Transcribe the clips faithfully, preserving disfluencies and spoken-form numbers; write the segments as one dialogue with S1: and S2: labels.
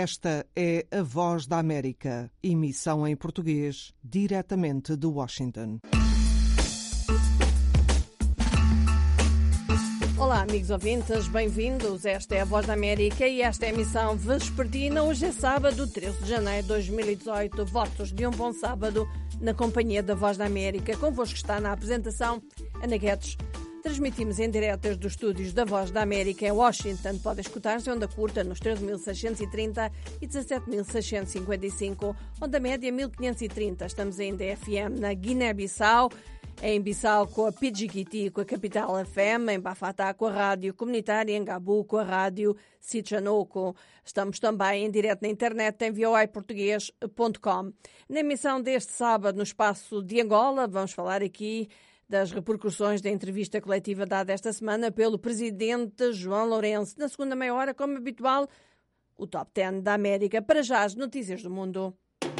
S1: Esta é a Voz da América, emissão em português, diretamente de Washington.
S2: Olá, amigos ouvintes, bem-vindos. Esta é a Voz da América e esta é a emissão vespertina. Hoje é sábado, treze de janeiro de dois mil e dezoito. Votos de um bom sábado na companhia da Voz da América. Convosco está na apresentação Ana Guedes. Transmitimos em direto desde os estúdios da Voz da América em Washington. Pode escutar-se em onda curta nos treze mil seiscentos e trinta e dezassete mil seiscentos e cinquenta e cinco, onda média mil quinhentos e trinta. Estamos ainda F M na Guiné-Bissau, em Bissau com a Pidjiquiti, com a Capital F M, em Bafatá com a Rádio Comunitária, em Gabu com a Rádio Sichanoko. Estamos também em direto na internet em v o i português ponto com. Na emissão deste sábado no espaço de Angola, vamos falar aqui das repercussões da entrevista coletiva dada esta semana pelo presidente João Lourenço. Na segunda meia hora, como habitual, o Top dez da América. Para já, as notícias do mundo.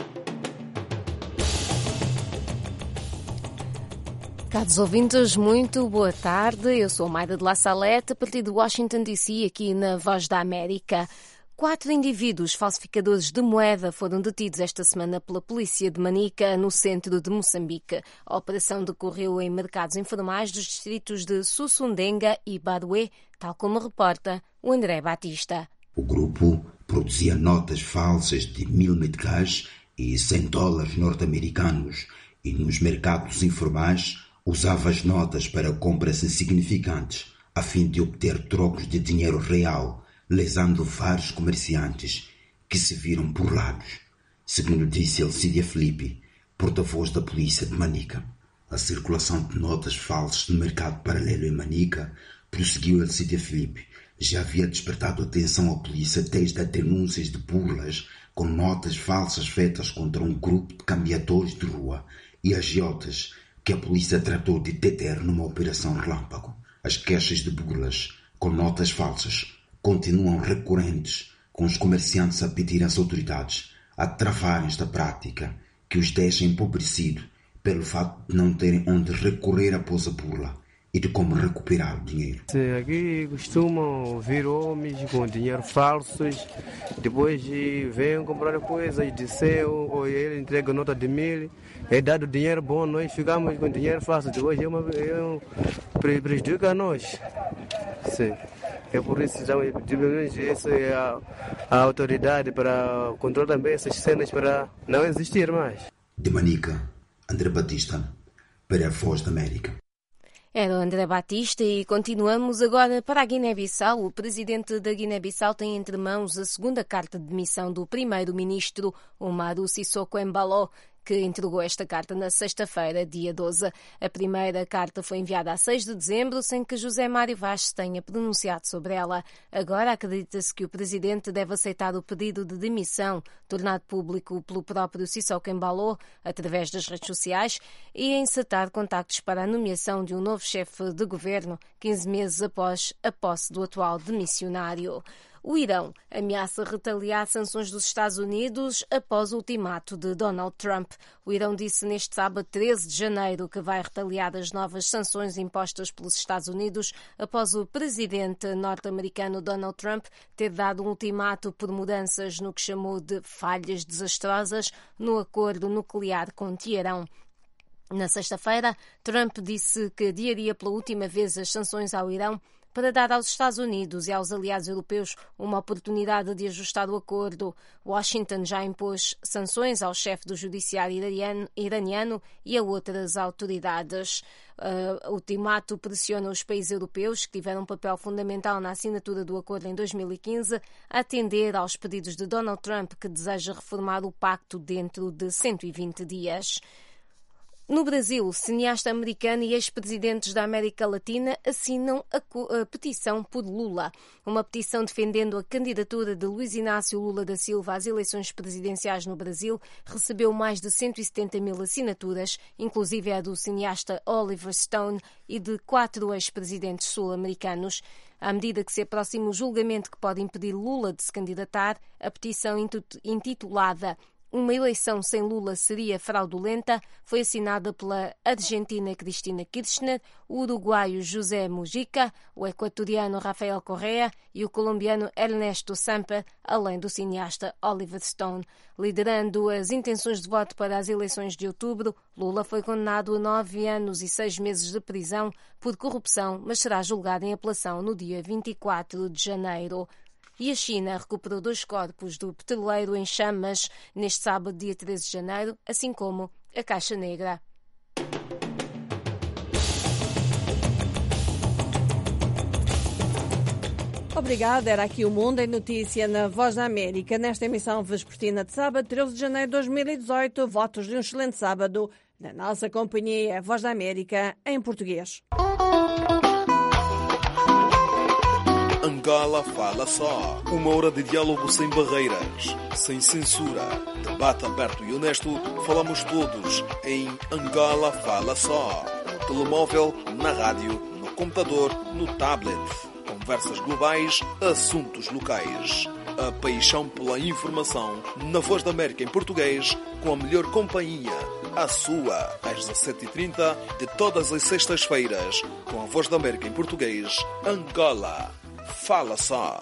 S3: Caros ouvintes, muito boa tarde. Eu sou Mayra de La Salette, a partir de Washington D C, aqui na Voz da América. Quatro indivíduos falsificadores de moeda foram detidos esta semana pela polícia de Manica, no centro de Moçambique. A operação decorreu em mercados informais dos distritos de Sussundenga e Barué, tal como reporta o André Batista.
S4: O grupo produzia notas falsas de mil meticais e cem dólares norte-americanos e nos mercados informais usava as notas para compras insignificantes a fim de obter trocos de dinheiro real, lesando vários comerciantes que se viram burlados, segundo disse Alcídia Felipe, porta-voz da polícia de Manica. A circulação de notas falsas no mercado paralelo em Manica, prosseguiu Alcídia Felipe, já havia despertado atenção à polícia desde as denúncias de burlas com notas falsas feitas contra um grupo de cambiadores de rua e agiotas que a polícia tratou de deter numa operação relâmpago. As queixas de burlas com notas falsas continuam recorrentes, com os comerciantes a pedir às autoridades a travarem esta prática que os deixa empobrecidos pelo fato de não terem onde recorrer após a burla e de como recuperar o dinheiro.
S5: Aqui costumam vir homens com dinheiro falsos, depois vêm comprar coisas de cem, ou ele entrega nota de mil, é dado dinheiro bom, nós ficamos com dinheiro falso, depois é, uma, é um prejudica a nós. Sim. É por isso que essa é a, a autoridade para controlar também essas cenas para não existir mais.
S4: De Manica, André Batista, para a Voz da América.
S3: Era o André Batista e continuamos agora para a Guiné-Bissau. O presidente da Guiné-Bissau tem entre mãos a segunda carta de demissão do primeiro-ministro Umaru Sissoko Embalo, que entregou esta carta na sexta-feira, dia doze. A primeira carta foi enviada a seis de dezembro, sem que José Mário Vaz tenha pronunciado sobre ela. Agora acredita-se que o presidente deve aceitar o pedido de demissão, tornado público pelo próprio Sissoko Embalo, através das redes sociais, e encetar contactos para a nomeação de um novo chefe de governo, quinze meses após a posse do atual demissionário. O Irão ameaça retaliar sanções dos Estados Unidos após o ultimato de Donald Trump. O Irão disse neste sábado, treze de janeiro, que vai retaliar as novas sanções impostas pelos Estados Unidos após o presidente norte-americano Donald Trump ter dado um ultimato por mudanças no que chamou de falhas desastrosas no acordo nuclear com Teherão. Na sexta-feira, Trump disse que adiaria pela última vez as sanções ao Irão para dar aos Estados Unidos e aos aliados europeus uma oportunidade de ajustar o acordo. Washington já impôs sanções ao chefe do judiciário iraniano e a outras autoridades. Uh, o ultimato pressiona os países europeus, que tiveram um papel fundamental na assinatura do acordo em dois mil e quinze, a atender aos pedidos de Donald Trump, que deseja reformar o pacto dentro de cento e vinte dias. No Brasil, o cineasta americano e ex-presidentes da América Latina assinam a, a petição por Lula. Uma petição defendendo a candidatura de Luiz Inácio Lula da Silva às eleições presidenciais no Brasil recebeu mais de cento e setenta mil assinaturas, inclusive a do cineasta Oliver Stone e de quatro ex-presidentes sul-americanos. À medida que se aproxima o julgamento que pode impedir Lula de se candidatar, a petição intitulada uma eleição sem Lula seria fraudulenta foi assinada pela argentina Cristina Kirchner, o uruguaio José Mujica, o equatoriano Rafael Correa e o colombiano Ernesto Samper, além do cineasta Oliver Stone. Liderando as intenções de voto para as eleições de outubro, Lula foi condenado a nove anos e seis meses de prisão por corrupção, mas será julgado em apelação no dia vinte e quatro de janeiro. E a China recuperou dois corpos do petroleiro em chamas neste sábado, dia treze de janeiro, assim como a Caixa Negra.
S2: Obrigada, era aqui o Mundo em Notícia na Voz da América. Nesta emissão vespertina de sábado, treze de janeiro de dois mil e dezoito, votos de um excelente sábado na nossa companhia Voz da América em português.
S6: Angola Fala Só. Uma hora de diálogo sem barreiras, sem censura. Debate aberto e honesto. Falamos todos em Angola Fala Só. No telemóvel, na rádio, no computador, no tablet. Conversas globais, assuntos locais. A paixão pela informação na Voz da América em português, com a melhor companhia. A sua, às dezassete e trinta, de todas as sextas-feiras, com a Voz da América em português, Angola Fala Só.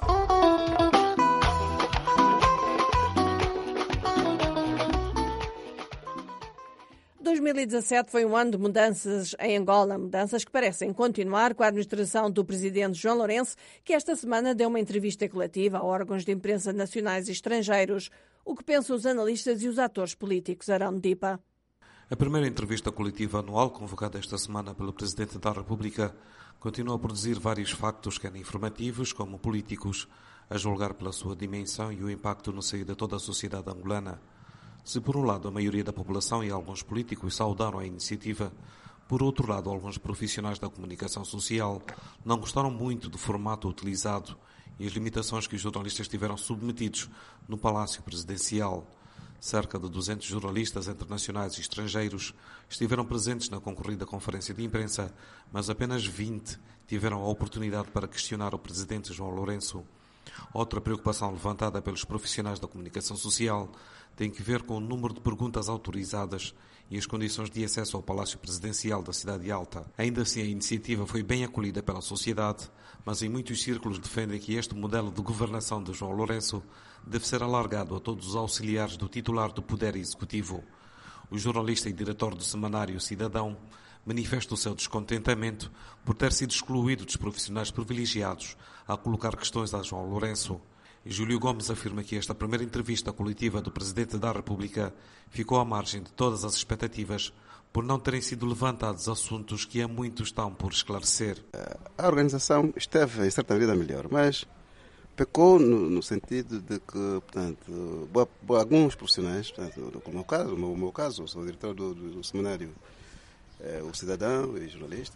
S2: dois mil e dezassete foi um ano de mudanças em Angola, mudanças que parecem continuar com a administração do presidente João Lourenço, que esta semana deu uma entrevista coletiva a órgãos de imprensa nacionais e estrangeiros. O que pensam os analistas e os atores políticos? Arão Dipa.
S7: A primeira entrevista coletiva anual, convocada esta semana pelo Presidente da República, continua a produzir vários factos, quer informativos como políticos, a julgar pela sua dimensão e o impacto no seio de toda a sociedade angolana. Se por um lado a maioria da população e alguns políticos saudaram a iniciativa, por outro lado alguns profissionais da comunicação social não gostaram muito do formato utilizado e as limitações que os jornalistas tiveram submetidos no Palácio Presidencial. Cerca de duzentos jornalistas internacionais e estrangeiros estiveram presentes na concorrida conferência de imprensa, mas apenas vinte tiveram a oportunidade para questionar o presidente João Lourenço. Outra preocupação levantada pelos profissionais da comunicação social tem que ver com o número de perguntas autorizadas e as condições de acesso ao Palácio Presidencial da Cidade Alta. Ainda assim, a iniciativa foi bem acolhida pela sociedade, mas em muitos círculos defendem que este modelo de governação de João Lourenço deve ser alargado a todos os auxiliares do titular do Poder Executivo. O jornalista e diretor do semanário Cidadão manifesta o seu descontentamento por ter sido excluído dos profissionais privilegiados a colocar questões a João Lourenço. Júlio Gomes afirma que esta primeira entrevista coletiva do Presidente da República ficou à margem de todas as expectativas por não terem sido levantados assuntos que há muito estão por esclarecer.
S8: A organização esteve em certa medida melhor, mas pecou no, no sentido de que, portanto, boa, boa, alguns profissionais, portanto, como o meu caso, o meu caso, sou diretor do, do, do semanário é, O Cidadão e jornalista,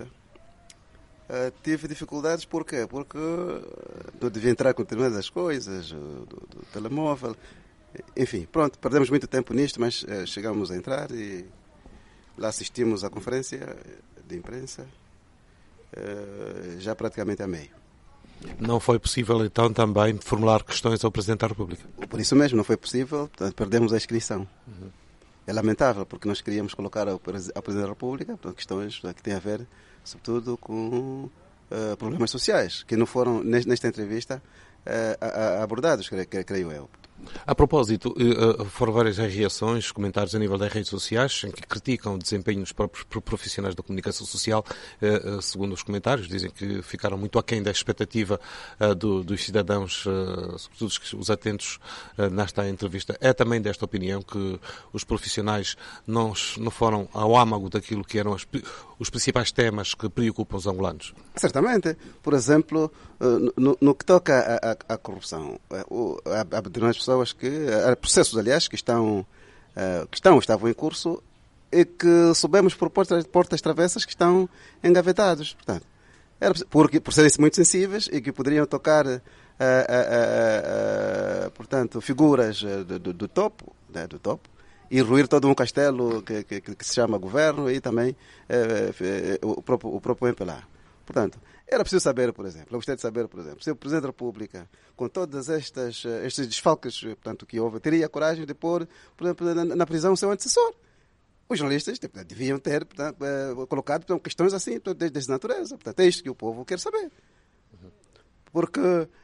S8: Uh, tive dificuldades, por quê? Porque não devia entrar com determinadas coisas, do, do telemóvel, enfim, pronto, perdemos muito tempo nisto, mas uh, chegamos a entrar e lá assistimos à conferência de imprensa, uh, já praticamente a meio.
S7: Não foi possível, então, também formular questões ao Presidente da República?
S8: Por isso mesmo, não foi possível, portanto, perdemos a inscrição. Uhum. É lamentável, porque nós queríamos colocar ao Presidente da República portanto, questões que têm a ver sobretudo com uh, problemas sociais, que não foram, nesta entrevista, uh, abordados, creio eu.
S7: A propósito, foram várias as reações, comentários a nível das redes sociais, em que criticam o desempenho dos próprios profissionais da comunicação social. Segundo os comentários, dizem que ficaram muito aquém da expectativa do, dos cidadãos, sobretudo os atentos nesta entrevista. É também desta opinião que os profissionais não, não foram ao âmago daquilo que eram as, os principais temas que preocupam os angolanos?
S8: Certamente. Por exemplo, no, no que toca à corrupção, há determinadas pessoas que, há processos, aliás, que estão, que estão, estavam em curso e que soubemos por portas, portas travessas que estão engavetados. Portanto, era, porque, por serem muito sensíveis e que poderiam tocar, a, a, a, a, portanto, figuras do, do, do topo, né, do topo, e ruir todo um castelo que, que, que se chama governo e também eh, o próprio, o próprio M P L A. Portanto, Era preciso saber, por exemplo, eu gostaria de saber, por exemplo, se o Presidente da República, com todas estas estes desfalques, portanto, que houve, teria a coragem de pôr, por exemplo, na, na prisão o seu antecessor. Os jornalistas tipo, deviam ter portanto, colocado portanto, questões assim, portanto, dessa natureza. Portanto, é isto que o povo quer saber. Porque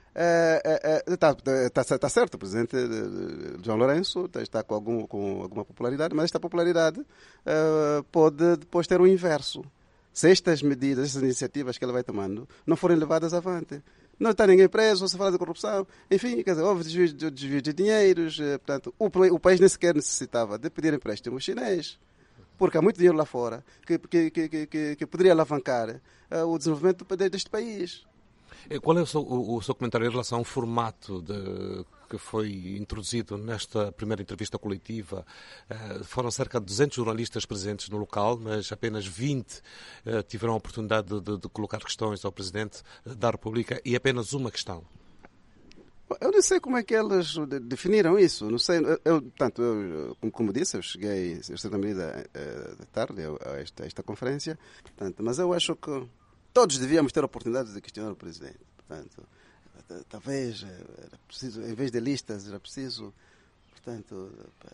S8: está é, é, tá, tá certo, o Presidente João Lourenço está com, algum, com alguma popularidade, mas esta popularidade uh, pode depois ter o inverso. Se estas medidas, essas iniciativas que ele vai tomando, não forem levadas avante. Não está ninguém preso, se fala de corrupção, enfim, quer dizer, houve desvio de, desvio de dinheiros, portanto, o, o país nem sequer necessitava de pedir empréstimo chinês, porque há muito dinheiro lá fora que, que, que, que, que poderia alavancar uh, o desenvolvimento deste país.
S7: Qual é o seu, o, o seu comentário em relação ao formato de, que foi introduzido nesta primeira entrevista coletiva? Uh, foram cerca de duzentos jornalistas presentes no local, mas apenas vinte uh, tiveram a oportunidade de, de, de colocar questões ao Presidente da República e apenas uma questão.
S8: Eu não sei como é que elas definiram isso. Não sei. Eu, tanto eu, como, como disse, eu cheguei a certa medida de tarde a esta, a esta conferência, portanto, mas eu acho que todos devíamos ter a oportunidade de questionar o Presidente. Portanto, talvez era preciso, em vez de listas, era preciso, portanto,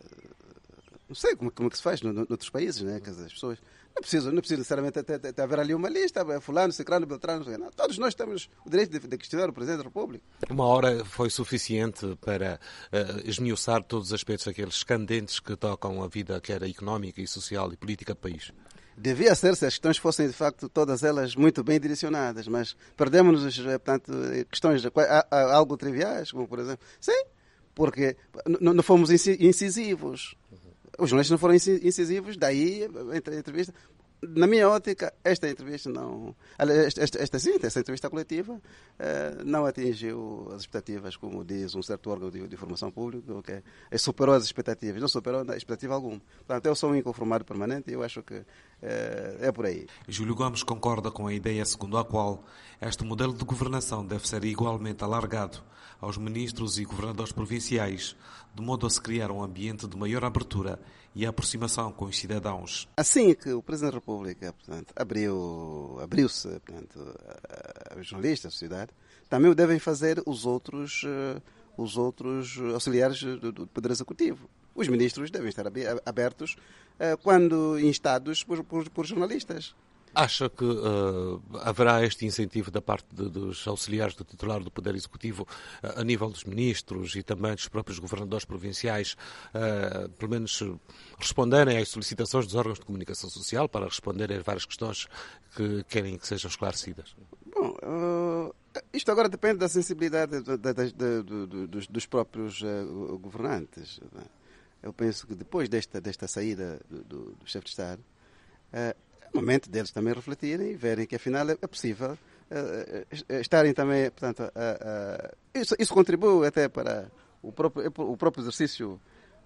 S8: não sei como, como é que se faz noutros países, né? Que as pessoas não precisam, não precisa necessariamente até, até haver ali uma lista, fulano, ciclano, beltrano, não, todos nós temos o direito de, de questionar o Presidente da República.
S7: Uma hora foi suficiente para uh, esmiuçar todos os aspectos daqueles candentes que tocam a vida, quer económica e social e política do país.
S8: Devia ser se as questões fossem, de facto, todas elas muito bem direcionadas, mas perdemos, portanto, questões algo triviais, como, por exemplo, sim, porque não fomos incisivos. Os jornalistas não foram incisivos, daí a entrevista. Na minha ótica, esta entrevista não... Esta, esta, esta, sim, esta entrevista coletiva eh, não atingiu as expectativas, como diz um certo órgão de, de informação pública, que é, superou as expectativas, não superou a expectativa alguma. Portanto, eu sou um inconformado permanente e eu acho que eh, é por aí.
S7: Júlio Gomes concorda com a ideia segundo a qual este modelo de governação deve ser igualmente alargado aos ministros e governadores provinciais, de modo a se criar um ambiente de maior abertura e aproximação com os cidadãos.
S8: Assim que o Presidente da República, portanto, abriu, abriu-se portanto, aos jornalistas, à sociedade, também o devem fazer os outros, os outros auxiliares do, do Poder Executivo. Os ministros devem estar abertos quando instados por, por, por jornalistas.
S7: Acha que uh, haverá este incentivo da parte de, dos auxiliares do titular do Poder Executivo uh, a nível dos ministros e também dos próprios governadores provinciais, uh, pelo menos uh, responderem às solicitações dos órgãos de comunicação social para responderem a várias questões que querem que sejam esclarecidas?
S8: Bom, uh, isto agora depende da sensibilidade de, de, de, de, de, dos, dos próprios uh, governantes. Eu penso que depois desta, desta saída do, do, do chefe de Estado, uh, é o momento deles também refletirem e verem que afinal é possível uh, estarem também, portanto, uh, uh, isso, isso contribui até para o próprio, o próprio exercício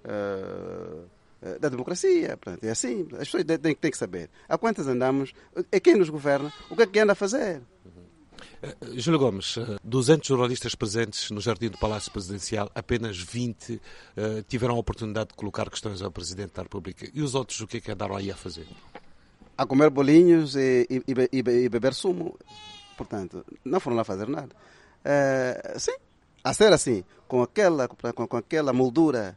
S8: uh, da democracia. Portanto, é assim, as pessoas têm, têm que saber há quantas andamos, é quem nos governa, o que é que anda a fazer.
S7: Uh, Júlio Gomes, uh, duzentos jornalistas presentes no Jardim do Palácio Presidencial, apenas vinte uh, tiveram a oportunidade de colocar questões ao Presidente da República. E os outros, o que é que andaram aí a fazer?
S8: A comer bolinhos e, e, e, e beber sumo. Portanto, não foram lá fazer nada. Uh, sim, a ser assim, com aquela, com, com aquela moldura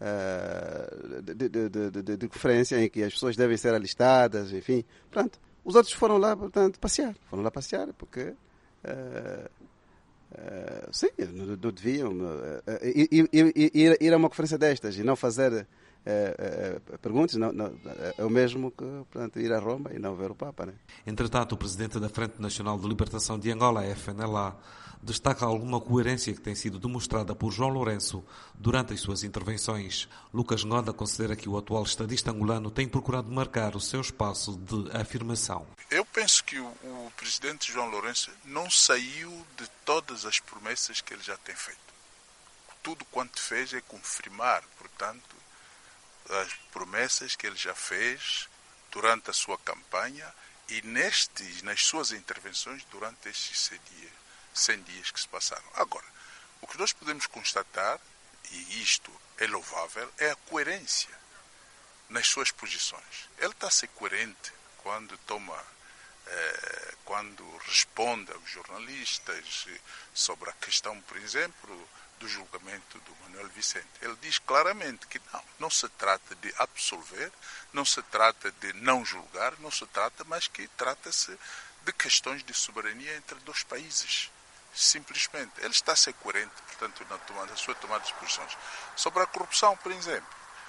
S8: uh, de, de, de, de, de conferência em que as pessoas devem ser alistadas, enfim. Pronto. Os outros foram lá, portanto, passear. Foram lá passear porque... Uh, uh, sim, não, não deviam uh, ir, ir, ir, ir a uma conferência destas e não fazer... É, é, perguntas, não, não, é o mesmo que, portanto, ir a Roma e não ver o Papa, né?
S7: Entretanto, o presidente da Frente Nacional de Libertação de Angola, F N L A, destaca alguma coerência que tem sido demonstrada por João Lourenço durante as suas intervenções. Lucas Ngonda considera que o atual estadista angolano tem procurado marcar o seu espaço de afirmação.
S9: Eu penso que o, o presidente João Lourenço não saiu de todas as promessas que ele já tem feito. Tudo quanto fez é confirmar, portanto, as promessas que ele já fez durante a sua campanha e nestes, nas suas intervenções durante estes cem dias, cem dias que se passaram. Agora, o que nós podemos constatar, e isto é louvável, é a coerência nas suas posições. Ele está a ser coerente quando toma eh, quando responde aos jornalistas sobre a questão, por exemplo, do julgamento do Manuel Vicente. Ele diz claramente que não, não se trata de absolver, não se trata de não julgar, não se trata, mas que trata-se de questões de soberania entre dois países. Simplesmente. Ele está a ser coerente, portanto, na, tomada, na sua tomada de posições. Sobre a corrupção, por exemplo.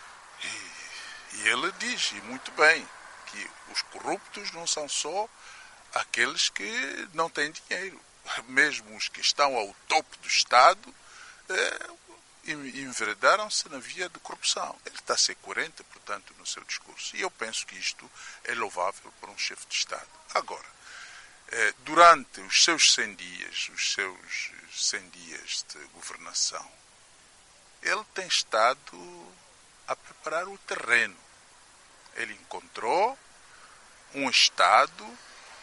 S9: E, e ele diz, e muito bem, que os corruptos não são só aqueles que não têm dinheiro. Mesmo os que estão ao topo do Estado eh, enveredaram-se na via de corrupção. Ele está a ser coerente, portanto, no seu discurso. E eu penso que isto é louvável para um chefe de Estado. Agora, eh, durante os seus cem dias, os seus cem dias de governação, ele tem estado a preparar o terreno. Ele encontrou um Estado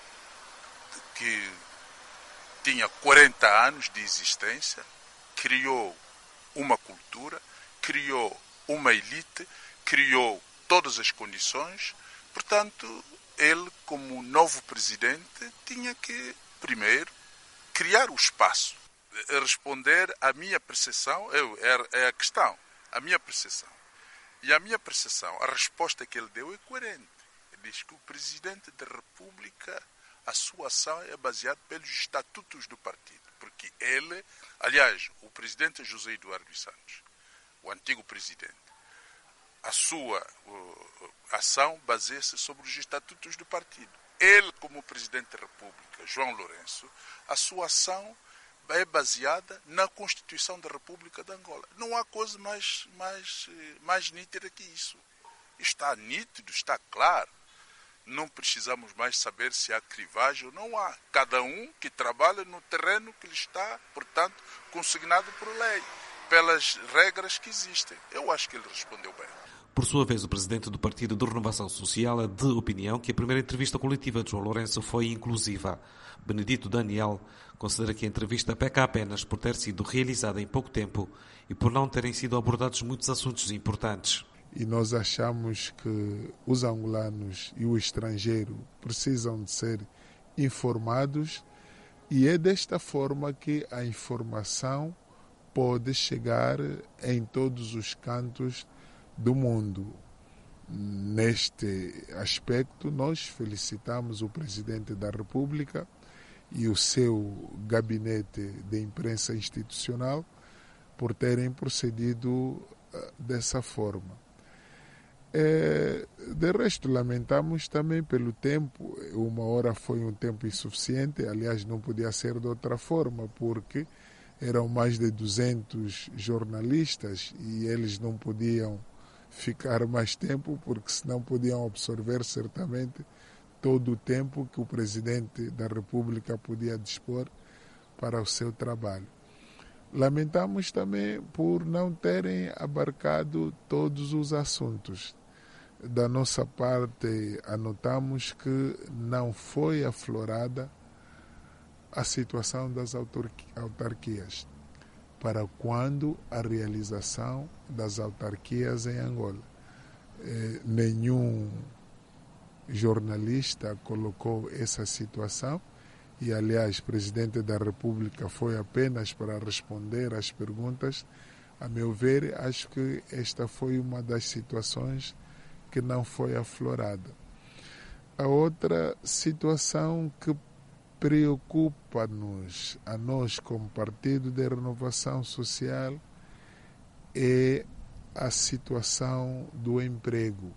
S9: que tinha quarenta anos de existência, criou uma cultura, criou uma elite, criou todas as condições. Portanto, ele, como novo presidente, tinha que, primeiro, criar o espaço, responder à minha percepção, é a questão, a minha percepção. E a minha percepção, a resposta que ele deu é coerente. Ele diz que o presidente da República, a sua ação é baseada pelos estatutos do partido. Porque ele, aliás, o presidente José Eduardo dos Santos, o antigo presidente, a sua uh, ação baseia-se sobre os estatutos do partido. Ele, como presidente da República, João Lourenço, a sua ação é baseada na Constituição da República de Angola. Não há coisa mais, mais, mais nítida que isso. Está nítido, está claro. Não precisamos mais saber se há crivagem ou não há. Cada um que trabalha no terreno que lhe está, portanto, consignado por lei, pelas regras que existem. Eu acho que ele respondeu bem.
S7: Por sua vez, o presidente do Partido de Renovação Social é de opinião que a primeira entrevista coletiva de João Lourenço foi inclusiva. Benedito Daniel considera que a entrevista peca apenas por ter sido realizada em pouco tempo e por não terem sido abordados muitos assuntos importantes.
S10: E nós achamos que os angolanos e o estrangeiro precisam de ser informados, e é desta forma que a informação pode chegar em todos os cantos do mundo. Neste aspecto, nós felicitamos o presidente da República e o seu gabinete de imprensa institucional por terem procedido dessa forma. É, de resto, lamentamos também pelo tempo. Uma hora foi um tempo insuficiente, aliás, não podia ser de outra forma, porque eram mais de duzentos jornalistas e eles não podiam ficar mais tempo, porque senão podiam absorver certamente todo o tempo que o presidente da República podia dispor para o seu trabalho. Lamentamos também por não terem abarcado todos os assuntos. Da nossa parte, anotamos que não foi aflorada a situação das autarquias para quando a realização das autarquias em Angola. Eh, nenhum jornalista colocou essa situação e, aliás, o presidente da República foi apenas para responder às perguntas. A meu ver, acho que esta foi uma das situações que não foi aflorada. A outra situação que preocupa-nos, a nós como Partido de Renovação Social, é a situação do emprego.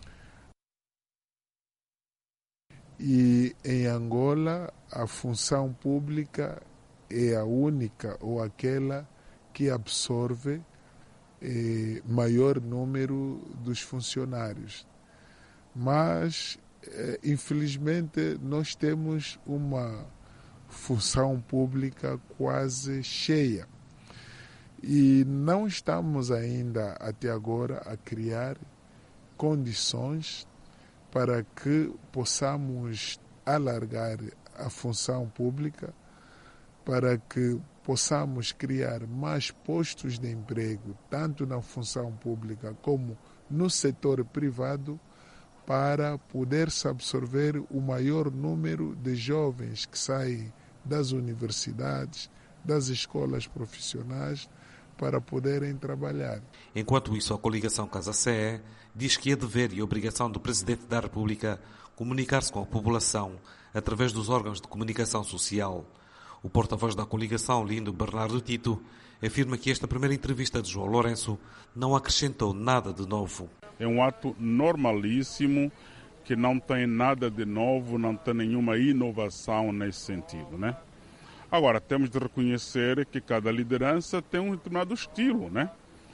S10: E em Angola, a função pública é a única ou aquela que absorve eh, maior número dos funcionários. Mas, eh, infelizmente, nós temos uma função pública quase cheia. E não estamos ainda, até agora, a criar condições para que possamos alargar a função pública, para que possamos criar mais postos de emprego, tanto na função pública como no setor privado, para poder-se absorver o maior número de jovens que saem das universidades, das escolas profissionais, para poderem trabalhar.
S7: Enquanto isso, a coligação Casa-C E diz que é dever e obrigação do Presidente da República comunicar-se com a população através dos órgãos de comunicação social. O porta-voz da coligação, Lindo Bernardo Tito, afirma que esta primeira entrevista de João Lourenço não acrescentou nada de novo.
S11: É um ato normalíssimo, que não tem nada de novo, não tem nenhuma inovação nesse sentido, né? Agora, temos de reconhecer que cada liderança tem um determinado estilo, né?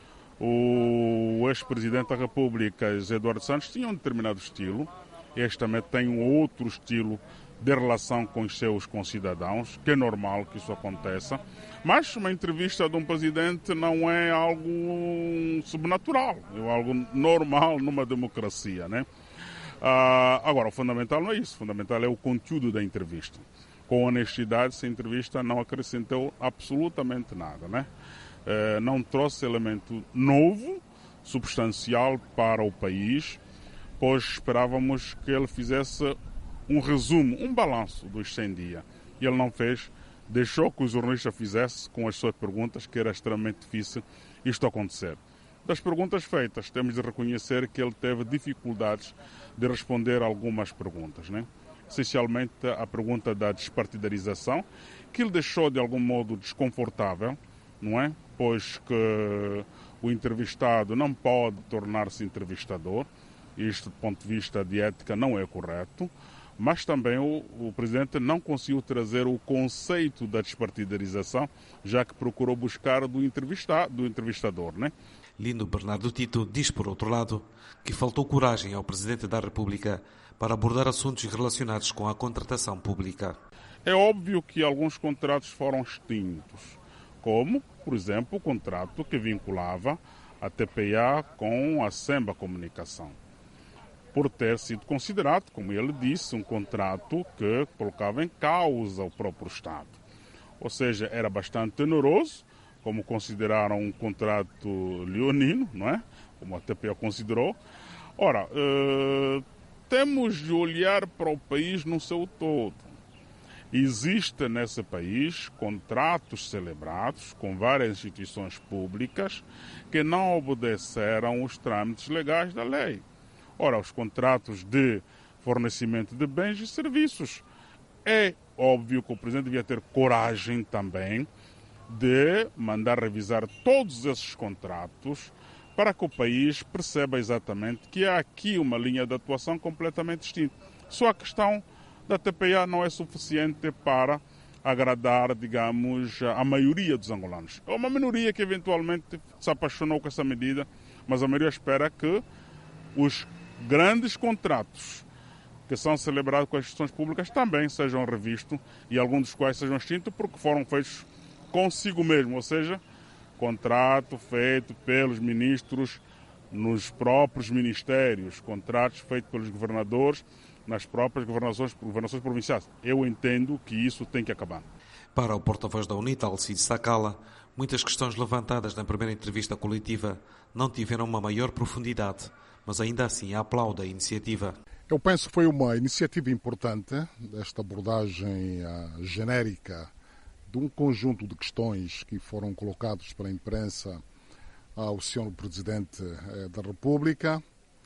S11: O ex-presidente da República, José Eduardo Santos, tinha um determinado estilo. Este também tem um outro estilo de relação com os seus concidadãos, que é normal que isso aconteça. Mas uma entrevista de um presidente não é algo sobrenatural, é algo normal numa democracia, né? Ah, agora, o fundamental não é isso, o fundamental é o conteúdo da entrevista. Com honestidade, essa entrevista não acrescentou absolutamente nada, né? Eh, não trouxe elemento novo, substancial para o país, pois esperávamos que ele fizesse um resumo, um balanço dos cem dias. E ele não fez, deixou que o jornalista fizesse com as suas perguntas, que era extremamente difícil isto acontecer. Das perguntas feitas, temos de reconhecer que ele teve dificuldades de responder algumas perguntas, né? Essencialmente a pergunta da despartidarização, que ele deixou de algum modo desconfortável, não é? Pois que o entrevistado não pode tornar-se entrevistador, isto do ponto de vista de ética não é correto, mas também o, o Presidente não conseguiu trazer o conceito da despartidarização, já que procurou buscar do, entrevistado, do entrevistador, né?
S7: Lindo Bernardo Tito diz, por outro lado, que faltou coragem ao Presidente da República para abordar assuntos relacionados com a contratação pública.
S11: É óbvio que alguns contratos foram extintos, como, por exemplo, o contrato que vinculava a T P A com a Semba Comunicação, por ter sido considerado, como ele disse, um contrato que colocava em causa o próprio Estado. Ou seja, era bastante oneroso, como consideraram um contrato leonino, não é? Como a T P A considerou. Ora, eh, temos de olhar para o país no seu todo. Existem nesse país contratos celebrados com várias instituições públicas que não obedeceram os trâmites legais da lei. Ora, os contratos de fornecimento de bens e serviços. É óbvio que o Presidente devia ter coragem também de mandar revisar todos esses contratos para que o país perceba exatamente que há aqui uma linha de atuação completamente distinta. Só a questão da T P A não é suficiente para agradar, digamos, a maioria dos angolanos. É uma minoria que eventualmente se apaixonou com essa medida, mas a maioria espera que os grandes contratos que são celebrados com as instituições públicas também sejam revistos e alguns dos quais sejam extintos porque foram feitos consigo mesmo, ou seja, contrato feito pelos ministros nos próprios ministérios, contratos feitos pelos governadores nas próprias governações, governações provinciais. Eu entendo que isso tem que acabar.
S7: Para o porta-voz da UNITA, Alcides Sacala, muitas questões levantadas na primeira entrevista coletiva não tiveram uma maior profundidade, mas ainda assim aplaude a iniciativa.
S12: Eu penso que foi uma iniciativa importante, esta abordagem uh, genérica de um conjunto de questões que foram colocadas pela imprensa ao senhor Presidente uh, da República,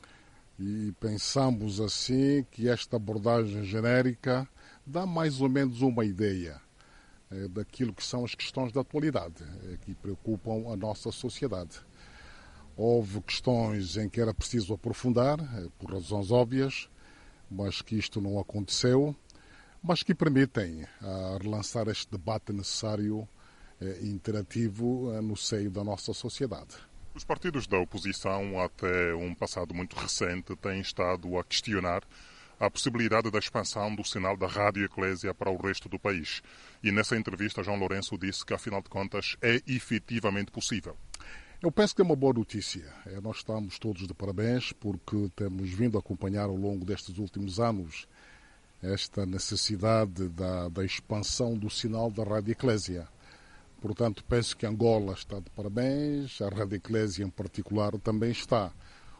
S12: e pensamos assim que esta abordagem genérica dá mais ou menos uma ideia uh, daquilo que são as questões da atualidade uh, que preocupam a nossa sociedade. Houve questões em que era preciso aprofundar, por razões óbvias, mas que isto não aconteceu, mas que permitem uh, relançar este debate necessário e uh, interativo uh, no seio da nossa sociedade.
S13: Os partidos da oposição, até um passado muito recente, têm estado a questionar a possibilidade da expansão do sinal da Rádio Eclésia para o resto do país. E nessa entrevista, João Lourenço disse que, afinal de contas, é efetivamente possível.
S12: Eu penso que é uma boa notícia. É, nós estamos todos de parabéns porque temos vindo a acompanhar ao longo destes últimos anos esta necessidade da, da expansão do sinal da Rádio Eclésia. Portanto, penso que Angola está de parabéns, a Rádio Eclésia em particular também está.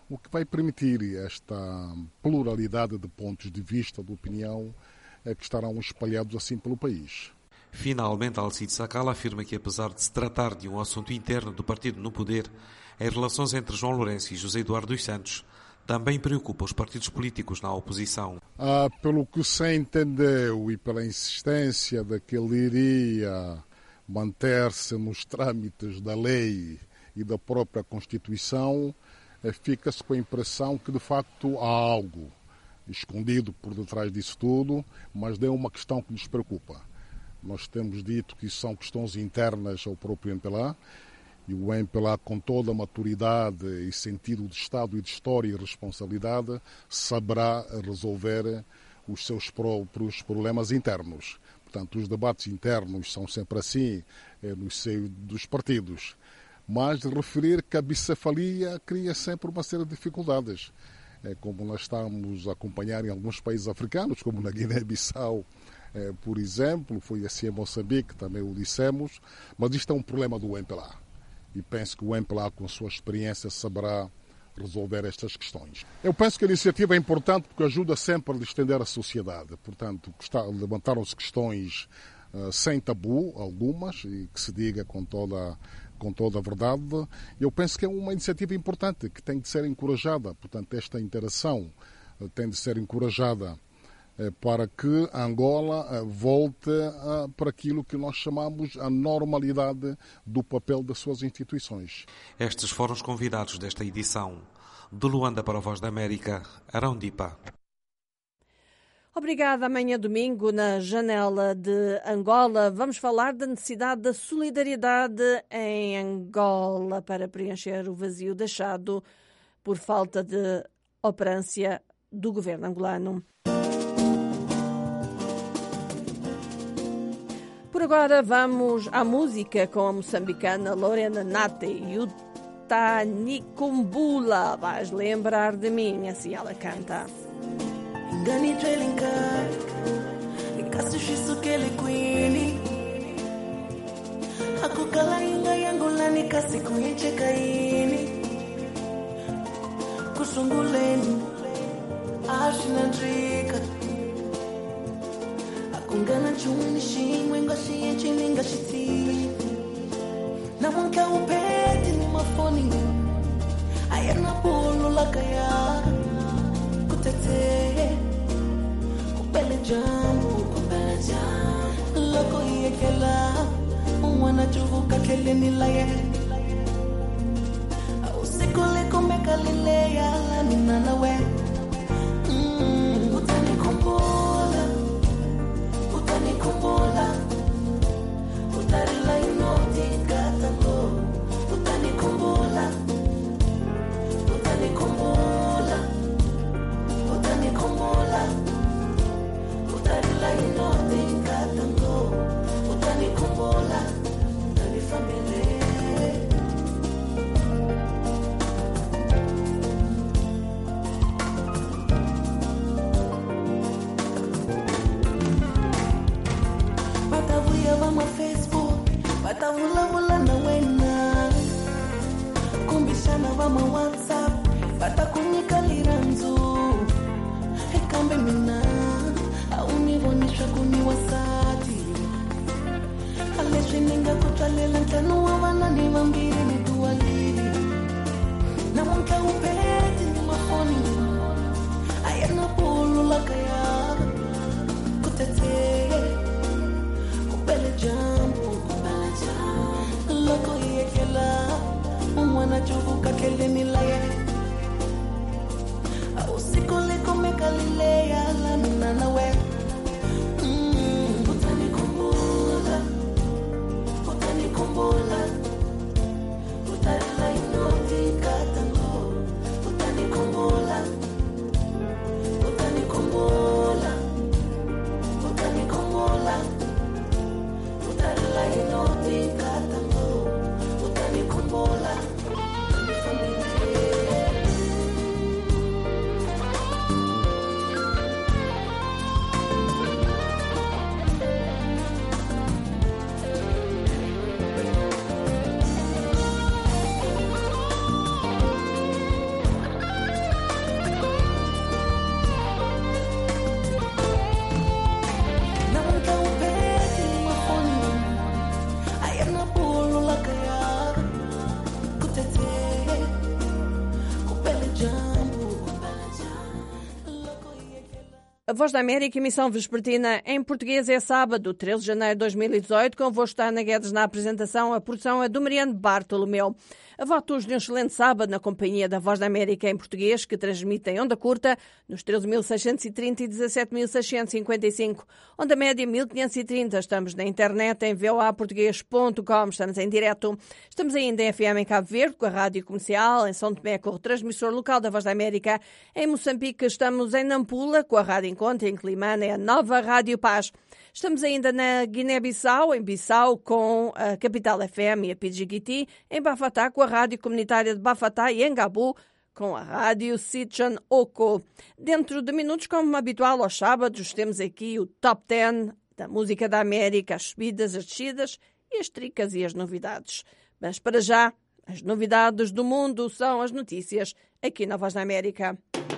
S12: o que vai permitir esta pluralidade de pontos de vista, de opinião, é que estarão espalhados assim pelo país.
S7: Finalmente, Alcide Sacala afirma que, apesar de se tratar de um assunto interno do partido no poder, as relações entre João Lourenço e José Eduardo dos Santos também preocupam os partidos políticos na oposição.
S12: Ah, pelo que se entendeu e pela insistência de que ele iria manter-se nos trâmites da lei e da própria Constituição, fica-se com a impressão que, de facto, há algo escondido por detrás disso tudo, mas é uma questão que nos preocupa. Nós temos dito que são questões internas ao próprio M P L A, e o M P L A, com toda a maturidade e sentido de Estado e de história e responsabilidade, saberá resolver os seus próprios problemas internos. Portanto, os debates internos são sempre assim, no seio dos partidos. Mas de referir que a bicefalia cria sempre uma série de dificuldades. É como nós estamos a acompanhar em alguns países africanos, como na Guiné-Bissau, é, por exemplo, foi assim em Moçambique, também o dissemos, mas isto é um problema do M P L A. E penso que o M P L A, com a sua experiência, saberá resolver estas questões. Eu penso que a iniciativa é importante porque ajuda sempre a distender a sociedade. Portanto, levantaram-se questões uh, sem tabu, algumas, e que se diga com toda, com toda a verdade. Eu penso que é uma iniciativa importante, que tem de ser encorajada. Portanto, esta interação uh, tem de ser encorajada uh, para que Angola uh, volte uh, para aquilo que nós chamamos a normalidade do papel das suas instituições.
S7: Estes foram os convidados desta edição. De Luanda para a Voz da América, Arão Dipa.
S2: Obrigada. Amanhã domingo, na Janela de Angola, vamos falar da necessidade da solidariedade em Angola para preencher o vazio deixado por falta de operância do governo angolano. Por agora vamos à música com a moçambicana Lorena Nate e o Tanicumbula. Vais lembrar de mim, assim ela canta.
S14: Gani Trelinka, Nikasi Shisukele Queenie, Akukala Inga Yangola Nikasi Kuyeche Kaini, Kusunguleni, Ashinandrika, Akungana Chuni Shingwenga Shienchi Ninga Shiti, Namunka Upeti ni mafoni, Ayana Pulu Lakaya, Kutete. Jambo kubaja loko yekela mwana chuvuka keleni laye usikole komeka lile ya nina nawe utani kombola utani kombola utari la inoti katako utani kombola utani kombola utani kombola like nothing got them go. Utani kumbola, utani family.
S2: A Voz da América, emissão vespertina em português, é sábado, treze de janeiro de dois mil e dezoito. Convosco Ana Guedes na apresentação. A produção é do Mariano Bartolomeu. A votos de um excelente sábado na companhia da Voz da América em português, que transmite em onda curta nos treze mil seiscentos e trinta e dezassete mil seiscentos e cinquenta e cinco. Onda média mil quinhentos e trinta. Estamos na internet em v o a português ponto com. Estamos em direto. Estamos ainda em F M em Cabo Verde, com a Rádio Comercial, em São Tomé, com o transmissor local da Voz da América. Em Moçambique estamos em Nampula, com a Rádio Encontro, em Climane, é a nova Rádio Paz. Estamos ainda na Guiné-Bissau, em Bissau, com a Capital F M e a Pidjigiti, em Bafatá, com a Rádio Comunitária de Bafatá, e em Gabu, com a Rádio Sitchan Oko. Dentro de minutos, como habitual aos sábados, temos aqui o Top dez da música da América, as subidas, as descidas e as tricas e as novidades. Mas para já, as novidades do mundo são as notícias aqui na Voz da América.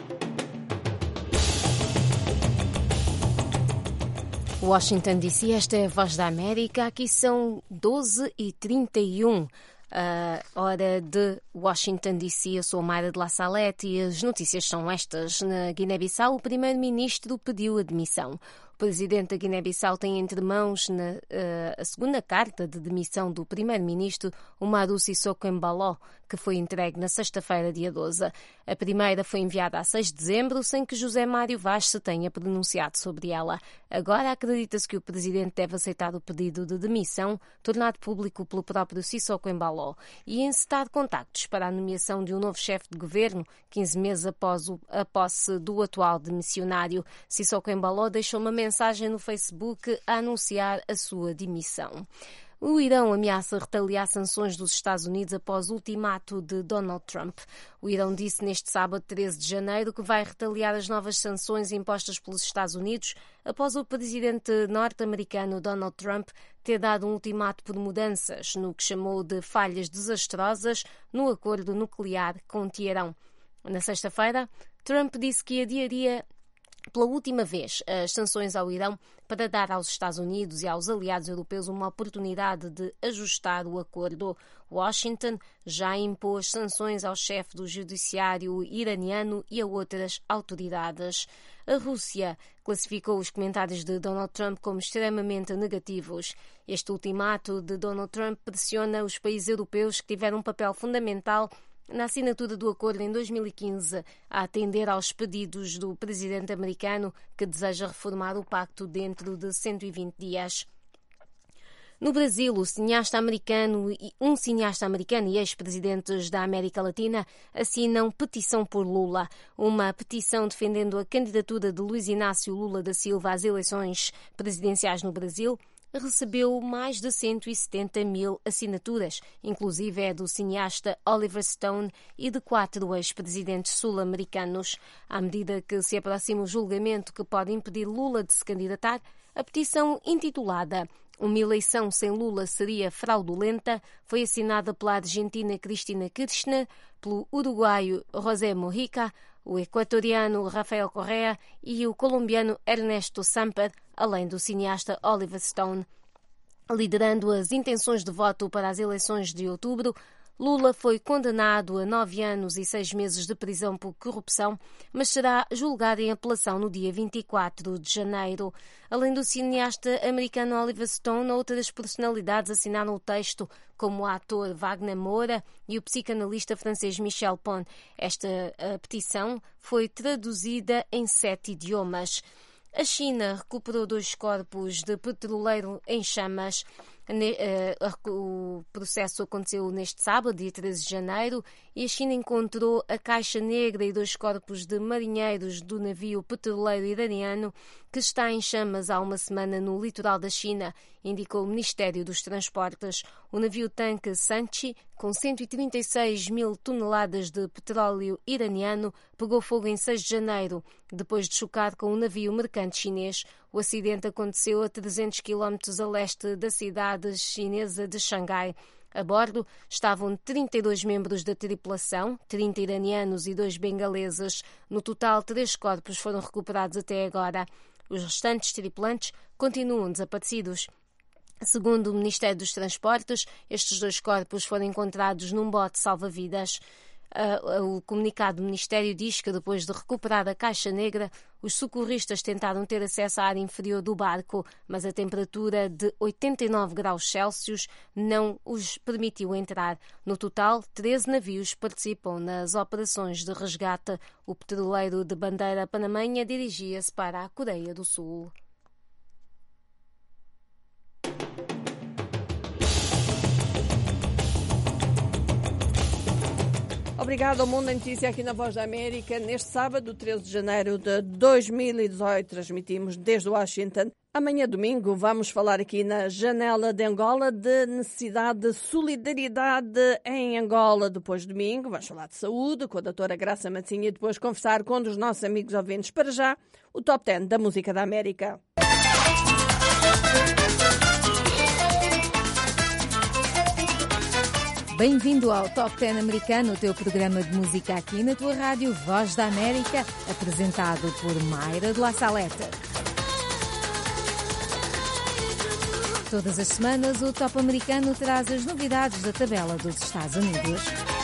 S3: Washington D C, esta é a Voz da América, aqui são doze e trinta e um, a hora de Washington D C. Eu sou Mayra de La Salette e as notícias são estas. Na Guiné-Bissau, o primeiro-ministro pediu admissão. O presidente da Guiné-Bissau tem entre mãos na, uh, a segunda carta de demissão do primeiro-ministro, Umaru Sissoko Embalo, que foi entregue na sexta-feira, dia doze. A primeira foi enviada a seis de dezembro, sem que José Mário Vaz se tenha pronunciado sobre ela. Agora acredita-se que o presidente deve aceitar o pedido de demissão, tornado público pelo próprio Sissoko Embalo, e encetar contactos para a nomeação de um novo chefe de governo, quinze meses após o, a posse do atual demissionário. Sissoko Embalo deixou uma mensagem no Facebook a anunciar a sua demissão. O Irão ameaça retaliar sanções dos Estados Unidos após o ultimato de Donald Trump. O Irão disse neste sábado, treze de janeiro, que vai retaliar as novas sanções impostas pelos Estados Unidos após o presidente norte-americano Donald Trump ter dado um ultimato por mudanças no que chamou de falhas desastrosas no acordo nuclear com Teherão. Na sexta-feira, Trump disse que adiaria pela última vez as sanções ao Irão para dar aos Estados Unidos e aos aliados europeus uma oportunidade de ajustar o acordo. Washington já impôs sanções ao chefe do judiciário iraniano e a outras autoridades. A Rússia classificou os comentários de Donald Trump como extremamente negativos. Este ultimato de Donald Trump pressiona os países europeus que tiveram um papel fundamental na assinatura do acordo em dois mil e quinze, a atender aos pedidos do presidente americano, que deseja reformar o pacto dentro de cento e vinte dias. No Brasil, o cineasta americano, um cineasta americano e ex-presidentes da América Latina assinam petição por Lula, uma petição defendendo a candidatura de Luiz Inácio Lula da Silva às eleições presidenciais no Brasil. Recebeu mais de cento e setenta mil assinaturas, inclusive é do cineasta Oliver Stone e de quatro ex-presidentes sul-americanos. À medida que se aproxima o julgamento que pode impedir Lula de se candidatar, a petição intitulada "Uma eleição sem Lula seria fraudulenta" foi assinada pela argentina Cristina Kirchner, pelo uruguaio José Mujica, o equatoriano Rafael Correa e o colombiano Ernesto Samper, além do cineasta Oliver Stone. Liderando as intenções de voto para as eleições de outubro, Lula foi condenado a nove anos e seis meses de prisão por corrupção, mas será julgado em apelação no dia vinte e quatro de janeiro. Além do cineasta americano Oliver Stone, outras personalidades assinaram o texto, como o ator Wagner Moura e o psicanalista francês Michel Pon. Esta petição foi traduzida em sete idiomas. A China recuperou dois corpos de petroleiro em chamas. O processo aconteceu neste sábado, dia treze de janeiro, e a China encontrou a caixa negra e dois corpos de marinheiros do navio petroleiro iraniano que está em chamas há uma semana no litoral da China, indicou o Ministério dos Transportes. O navio-tanque Sanchi, com cento e trinta e seis mil toneladas de petróleo iraniano, pegou fogo em seis de janeiro, depois de chocar com um navio mercante chinês. O acidente aconteceu a trezentos quilómetros a leste da cidade chinesa de Xangai. A bordo estavam trinta e dois membros da tripulação, trinta iranianos e dois bengaleses. No total, três corpos foram recuperados até agora. Os restantes tripulantes continuam desaparecidos. Segundo o Ministério dos Transportes, estes dois corpos foram encontrados num bote salva-vidas. O comunicado do Ministério diz que depois de recuperar a caixa negra, os socorristas tentaram ter acesso à área inferior do barco, mas a temperatura de oitenta e nove graus Celsius não os permitiu entrar. No total, treze navios participam nas operações de resgate. O petroleiro de bandeira panamenha dirigia-se para a Coreia do Sul.
S2: Obrigado ao Mundo da Notícia aqui na Voz da América. Neste sábado, treze de janeiro de dois mil e dezoito, transmitimos desde Washington. Amanhã, domingo, vamos falar aqui na Janela de Angola de necessidade de solidariedade em Angola. Depois, domingo, vamos falar de saúde com a doutora Graça Matzinha e depois conversar com um dos nossos amigos ouvintes. Para já, o Top dez da Música da América.
S15: Bem-vindo ao Top dez americano, o teu programa de música aqui na tua rádio Voz da América, apresentado por Mayra de La Saleta. Todas as semanas, o Top americano traz as novidades da tabela dos Estados Unidos.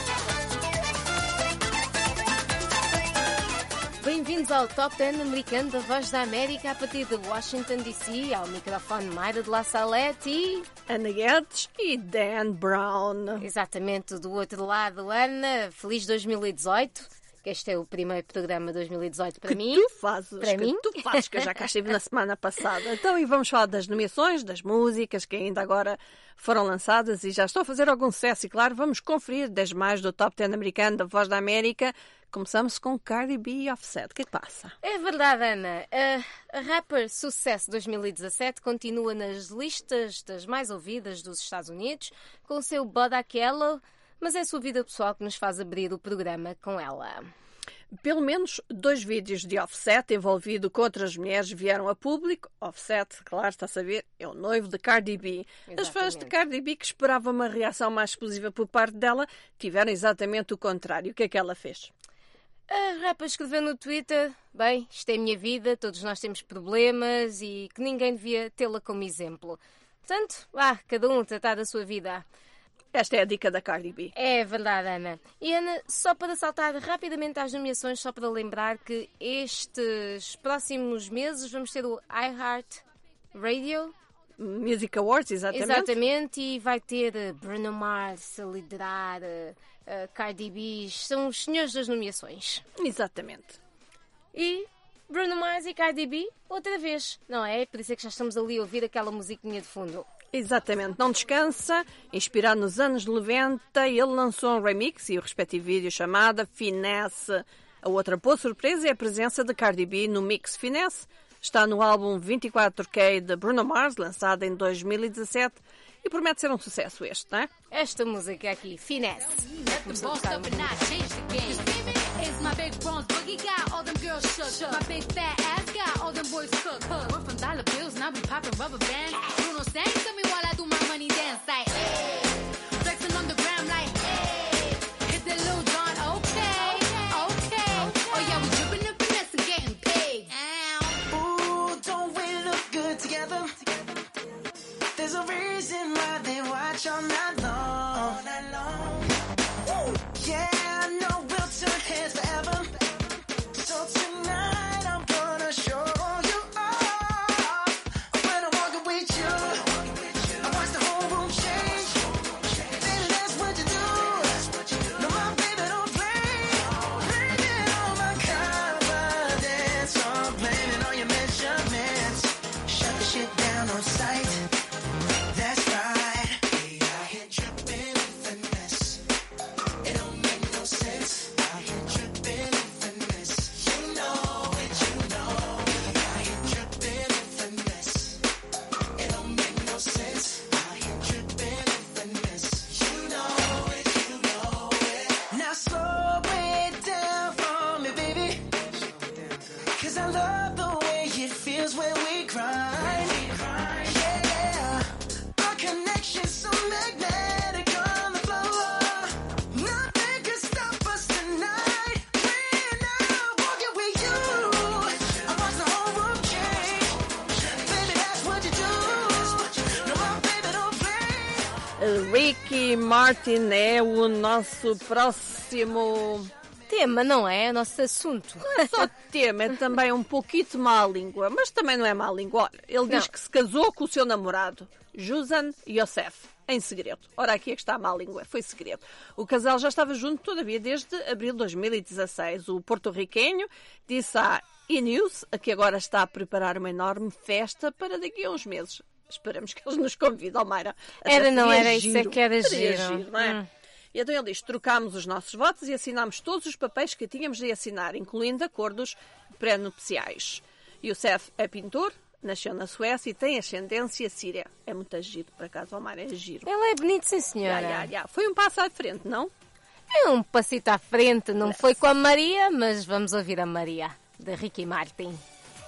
S3: Bem-vindos ao Top dez americano da Voz da América a partir de Washington, D C, ao microfone Mayra de La Salete e...
S2: Ana Guedes e Dan Brown.
S3: Exatamente, do outro lado, Ana, feliz dois mil e dezoito, que este é o primeiro programa de dois mil e dezoito para
S2: que
S3: mim.
S2: Tu fazes,
S3: para
S2: que
S3: mim.
S2: tu fazes, que eu já cá estive na semana passada. Então, e vamos falar das nomeações, das músicas que ainda agora foram lançadas e já estão a fazer algum sucesso. E claro, vamos conferir dez mais do Top dez americano da Voz da América. Começamos com Cardi B e Offset. O que é que passa?
S3: É verdade, Ana. A, a rapper Sucesso dois mil e dezassete continua nas listas das mais ouvidas dos Estados Unidos com o seu Bodak Yellow, mas é a sua vida pessoal que nos faz abrir o programa com ela.
S2: Pelo menos dois vídeos de Offset envolvido com outras mulheres vieram a público. Offset, claro, está a saber, é o noivo de Cardi B. Exatamente. As fãs de Cardi B, que esperavam uma reação mais explosiva por parte dela, tiveram exatamente o contrário. O que é que ela fez?
S3: A rapper escreveu no Twitter: bem, isto é a minha vida, todos nós temos problemas e que ninguém devia tê-la como exemplo. Portanto, vá, cada um tratar da sua vida.
S2: Esta é a dica da Cardi B.
S3: É verdade, Ana. E Ana, só para saltar rapidamente às nomeações, só para lembrar que estes próximos meses vamos ter o iHeart Radio
S2: Music Awards, exatamente.
S3: Exatamente, e vai ter Bruno Mars a liderar, uh, Cardi B, são os senhores das nomeações.
S2: Exatamente.
S3: E Bruno Mars e Cardi B, outra vez, não é? Por isso é que já estamos ali a ouvir aquela musiquinha de fundo.
S2: Exatamente, não descansa. Inspirado nos anos noventa, ele lançou um remix e o respectivo vídeo chamado Finesse. A outra boa surpresa é a presença de Cardi B no mix Finesse. Está no álbum vinte e quatro K de Bruno Mars, lançado em dois mil e dezassete, e promete ser um sucesso este, não é?
S3: Esta música aqui, Finesse.
S14: There's a reason why they watch all night long. All night long. Yeah, I know we'll turn heads forever. So tonight I'm gonna show you off. When I walk with you, I watch the whole room change. Baby, that's what you do. No, my baby don't play. Blame it on my confidence. I'm blaming on your measurements. Shut the shit down on sight.
S2: Ricky Martin é o nosso próximo próximo
S3: tema, não é? É o nosso assunto.
S2: Não é só tema, é também um pouquinho de má língua, mas também não é má língua. Olha, ele diz
S3: Não.
S2: que se casou com o seu namorado, Juzan Yosef, em segredo. Ora, aqui é que está a má língua, foi segredo. O casal já estava junto, todavia, desde abril de dois mil e dezasseis. O porto-riquenho disse à E-News que agora está a preparar uma enorme festa para daqui a uns meses. Esperamos que eles nos convidem, Mayra.
S3: Era, não
S2: Seria
S3: era isso,
S2: giro.
S3: é que era
S2: Seria
S3: giro.
S2: giro, não é?
S3: Hum.
S2: E então ele diz, trocámos os nossos votos e assinámos todos os papéis que tínhamos de assinar, incluindo acordos pré-nupciais. Youssef é pintor, nasceu na Suécia e tem ascendência síria. É muito giro, por acaso, Omar, é giro.
S3: Ele é bonito, sim, senhora.
S2: Ya, ya, ya. Foi um passo à frente, não?
S3: É um passito à frente, não foi com a Maria, mas vamos ouvir a Maria, de Ricky Martin.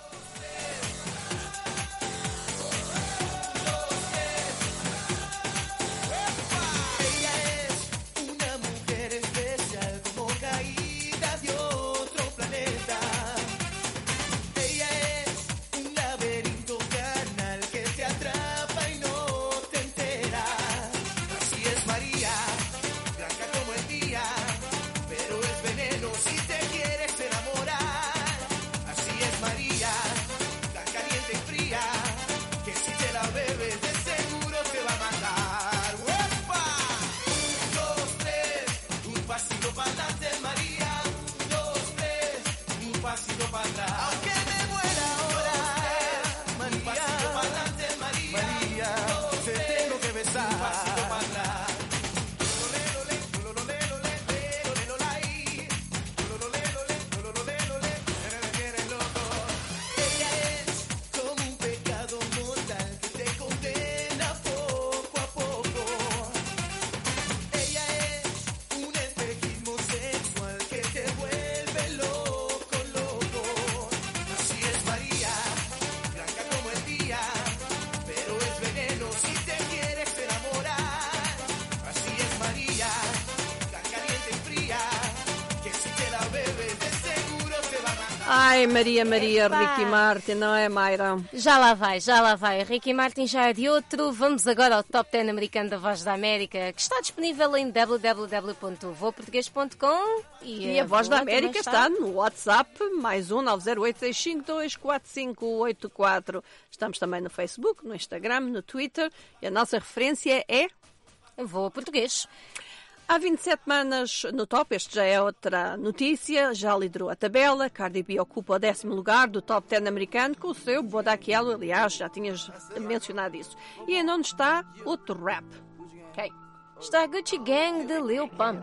S2: Ai, Maria, Maria, Epá. Ricky Martin, não é, Mayra?
S3: Já lá vai, já lá vai. Ricky Martin já é de outro. Vamos agora ao Top dez americano da Voz da América, que está disponível em w w w ponto voa português ponto com.
S2: E, e a, a Voz da América está. está no WhatsApp, mais um nove zero oito seis cinco dois quatro cinco oito quatro. Estamos também no Facebook, no Instagram, no Twitter. E a nossa referência é...
S3: Voa Português.
S2: Há vinte e sete semanas no top, este já é outra notícia, já liderou a tabela. Cardi B ocupa o décimo lugar do top dez americano com o seu Bodak Yellow, aliás, já tinhas mencionado isso. E em onde está outro rap? Okay.
S3: Está Gucci Gang de Lil Pump.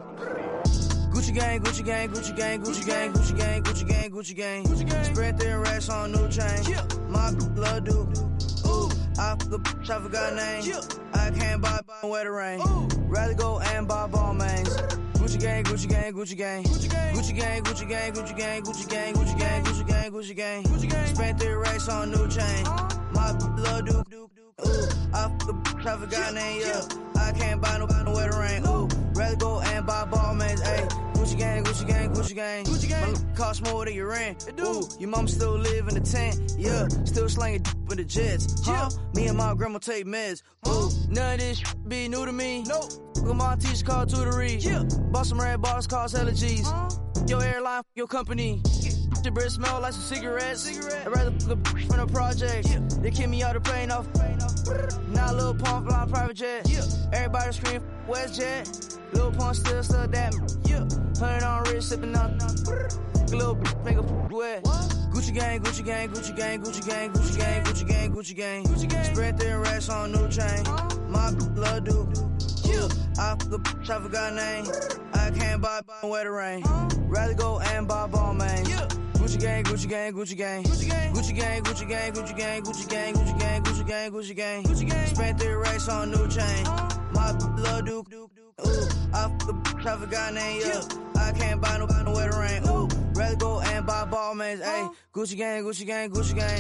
S16: Gucci gang, Gucci gang, Gucci gang, Gucci gang, Gucci gang, Gucci gang, Gucci gang, Gucci gang. Spread their racks on new chain. My blood do. Ooh, I fuck a bitch, I forgot name. I can't buy where the rain. Rather go and buy ball mains. Gucci gang, Gucci gang, Gucci gang, Gucci gang, Gucci gang, Gucci gang, Gucci gang, Gucci gang, Gucci gang, Gucci gang, Gucci gang, Gucci gang. Spread their racks on new chain. My blood do. Ooh, I fuck a bitch, I forgot name. Yeah, I can't buy no where the rain. Ooh, rather go and buy ball mains. Ayy. Gucci gang, Gucci gang, Gucci gang. Gucci gang. My cost more than your rent. Ooh, your mom still live in the tent. Yeah, still slanging d- with the jets. Huh? Yeah. Me and my grandma take meds. Ooh, none of this sh- be new to me. Nope. Look, my teacher called tutory. Yeah. Bought some red bars, cost hella G's. Huh? Your airline, your company. Yeah. The breath smell like some cigarettes. Cigarette. I'd rather fuck a from the project. Yeah. They kick me out the plane off. Now Lil Pump flying private jet. Yeah. Everybody scream WestJet. Lil Pump still stuck that. Yeah. Hundred on wrist, sipping on. Little bitch, make a wet. Gucci gang, Gucci gang, Gucci gang, Gucci gang, Gucci gang, Gucci gang, Gucci gang, Gucci gang. Spread their racks on new chain. My blood do. Yeah. I fuck a bitch, I forgot name. I can't buy where the rain. Rather go and buy ball mains. Gucci gang, Gucci gang, Gucci gang, Gucci gang, Gucci gang, Gucci gang, Gucci gang, Gucci gang, Gucci gang, Gucci gang, Gucci gang, Gucci gang. Spent their racks on new chain. My blood do. Ooh, I fuck a bitch, I forgot name. Yeah, I can't buy no where the rain. Ooh, rather go and buy ball mains. Ayy, Gucci gang, Gucci gang, Gucci gang.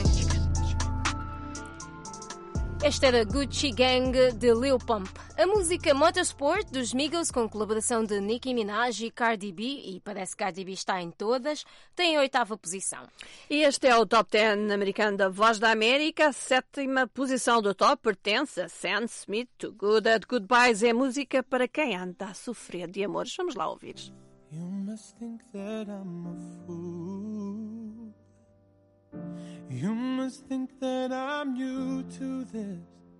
S3: Esta era Gucci Gang de Lil Pump. A música Motorsport dos Migos, com colaboração de Nicki Minaj e Cardi B, e parece que Cardi B está em todas, tem a oitava posição.
S2: E este é o Top dez americano da Voz da América. A sétima posição do top pertence a Sam Smith. Too Good at Goodbyes é música para quem anda a sofrer de amores. Vamos lá ouvir.
S17: You must think that I'm a fool. You must think that I'm new to this,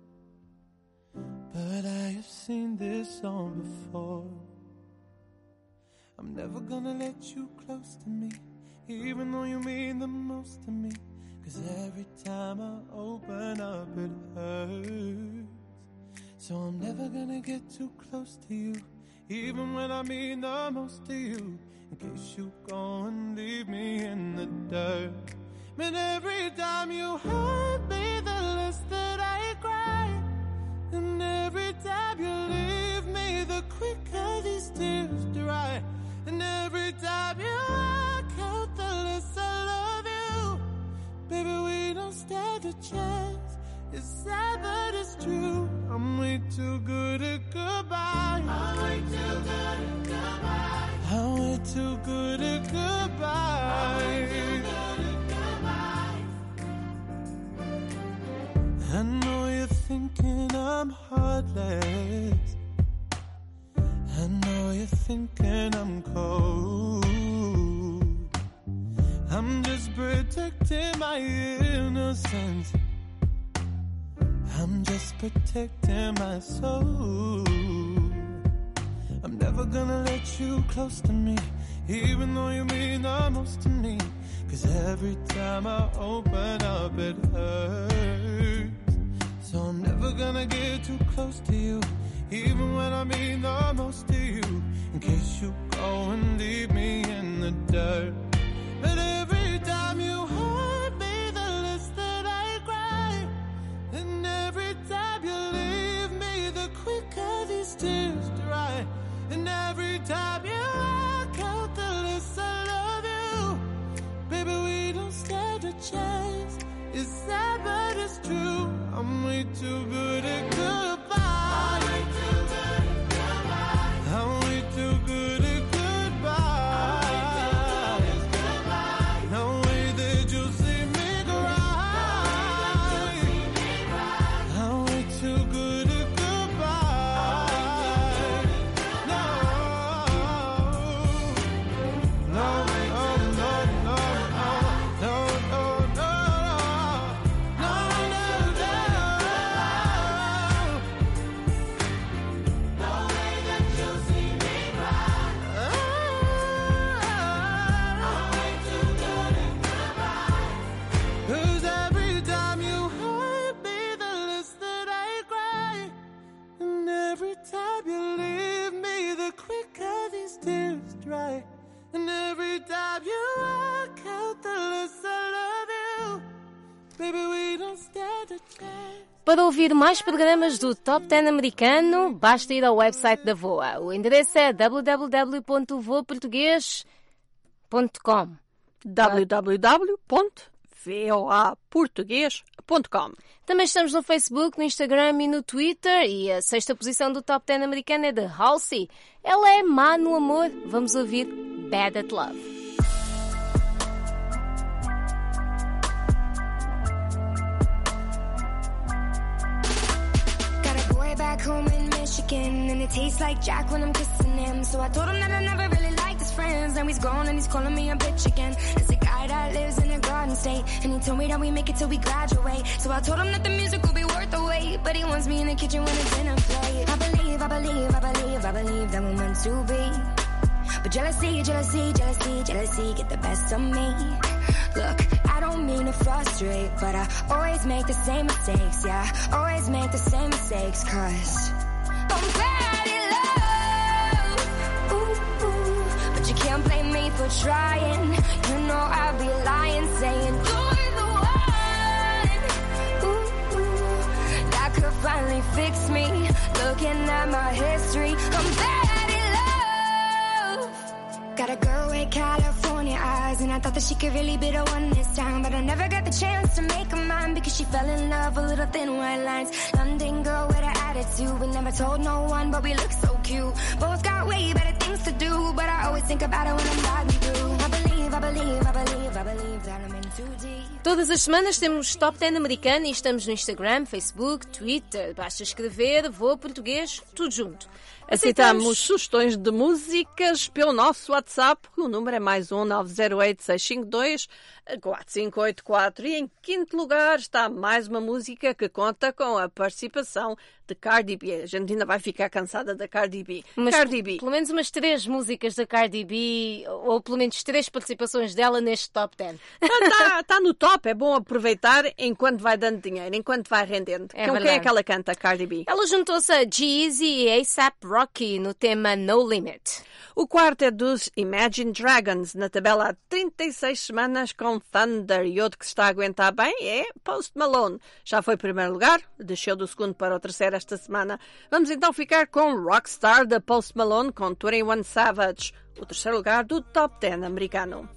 S17: but I have seen this song before. I'm never gonna let you close to me, even though you mean the most to me. Cause every time I open up it hurts. So I'm never gonna get too close to you, even when I mean the most to you, in case you go and leave me in the dirt. But every time you hurt me, the less that I cry. And every time you leave me, the quicker these tears dry. And every time you walk out, the less I love you. Baby, we don't stand a chance. It's sad, but it's true. I'm way too good at goodbye. I'm way too good at goodbye. I'm way too good at goodbye. I'm way too good at goodbye. I know you're thinking I'm heartless. I know you're thinking I'm cold. I'm just protecting my innocence. I'm just protecting my soul. I'm never gonna let you close to me, even though you mean the most to me. Cause every time I open up it hurts. So I'm never gonna get too close to you, even when I mean the most to you, in case you go and leave me in the dirt. But every time you hurt me, the less that I cry. And every time you leave me, the quicker these tears dry. And every time you walk out, the less I love you. Baby, we don't stand a chance. It's sad, but it's true. I'm way too good at goodbye. I'm way too good at goodbye. I'm way too good at goodbye. No way that you'll see me cry. I'm way too good at goodbye. No, no, no, no, no, no, no, no, no, no, no way that you'll see me cry. I'm way too good at goodbye. Cause every time you hurt me, the less that I cry. And every time you leave me, the quicker these tears dry. And every time you walk out, the less I love you. Baby, we don't stand a chance.
S3: Para ouvir mais programas do Top dez americano, basta ir ao website da V O A. O endereço é w w w ponto voa português ponto com.
S2: w w w ponto voa português ponto com.
S3: Também estamos no Facebook, no Instagram e no Twitter. E a sexta posição do Top dez americano é de Halsey. Ela é má no amor. Vamos ouvir Bad at Love.
S18: Got a boy back home in Michigan, and it tastes like Jack when I'm kissing him. So I told him that I never really liked his friends. Now he's gone and he's calling me a bitch again. It's a guy that lives in a garden state, and he told me that we make it till we graduate. So I told him that the music will be worth the wait, but he wants me in the kitchen when it's dinner plate. I believe, I believe, I believe, I believe that we're meant to be. But jealousy, jealousy, jealousy, jealousy get the best of me. Look, I don't mean to frustrate, but I always make the same mistakes, yeah. Always make the same mistakes, cause I'm bad in love. Ooh, ooh. But you can't blame me for trying. You know I'd be lying, saying you're the one. Ooh, ooh. That could finally fix me. Looking at my history, I'm bad in love. Got a girl with California eyes, and I thought that she could really be the one this time. But I never got the chance to make her mine, because she fell in love with little thin white lines. London girl with an attitude, we never told no one, but we look so cute. Both got way better things to do, but I always think about it when I'm driving through. I believe, I believe, I believe, I believe that I'm in too deep.
S3: Todas as semanas temos Top dez americano e estamos no Instagram, Facebook, Twitter. Basta escrever Voa Português, tudo junto.
S2: Aceitamos sugestões de músicas pelo nosso WhatsApp, o número é mais um nove zero oito, seis cinco dois, quatro cinco oito quatro. E em quinto lugar está mais uma música que conta com a participação de Cardi B. A gente ainda vai ficar cansada da Cardi B.
S3: Mas,
S2: Cardi B.
S3: Pelo menos umas três músicas da Cardi B, ou pelo menos três participações dela neste top dez.
S2: Está tá no top, é bom aproveitar enquanto vai dando dinheiro, enquanto vai rendendo.
S3: É
S2: Com
S3: verdade.
S2: quem é que ela canta, Cardi B?
S3: Ela juntou-se a G-Eazy e A$AP Rocky no tema No Limit.
S2: O quarto é dos Imagine Dragons, na tabela há trinta e seis semanas com Thunder. E outro que se está a aguentar bem é Post Malone. Já foi primeiro lugar, desceu do segundo para o terceiro esta semana. Vamos então ficar com Rockstar da Post Malone com vinte e um Savage, o terceiro lugar do top dez americano.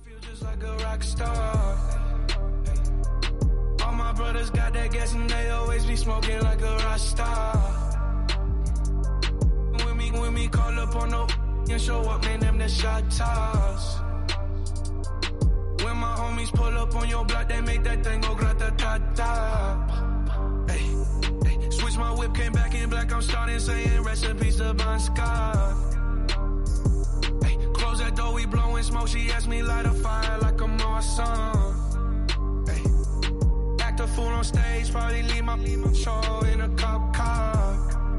S19: And show up, man, them the shot toss. When my homies pull up on your block, they make that thing go grata-ta-ta. Hey, hey, switch my whip, came back in black, I'm starting saying recipes to Bon Scott. Hey, close that door, we blowing smoke, she asked me light a fire like a Marsan. Hey, act a fool on stage, probably leave my, leave my show in a cop car.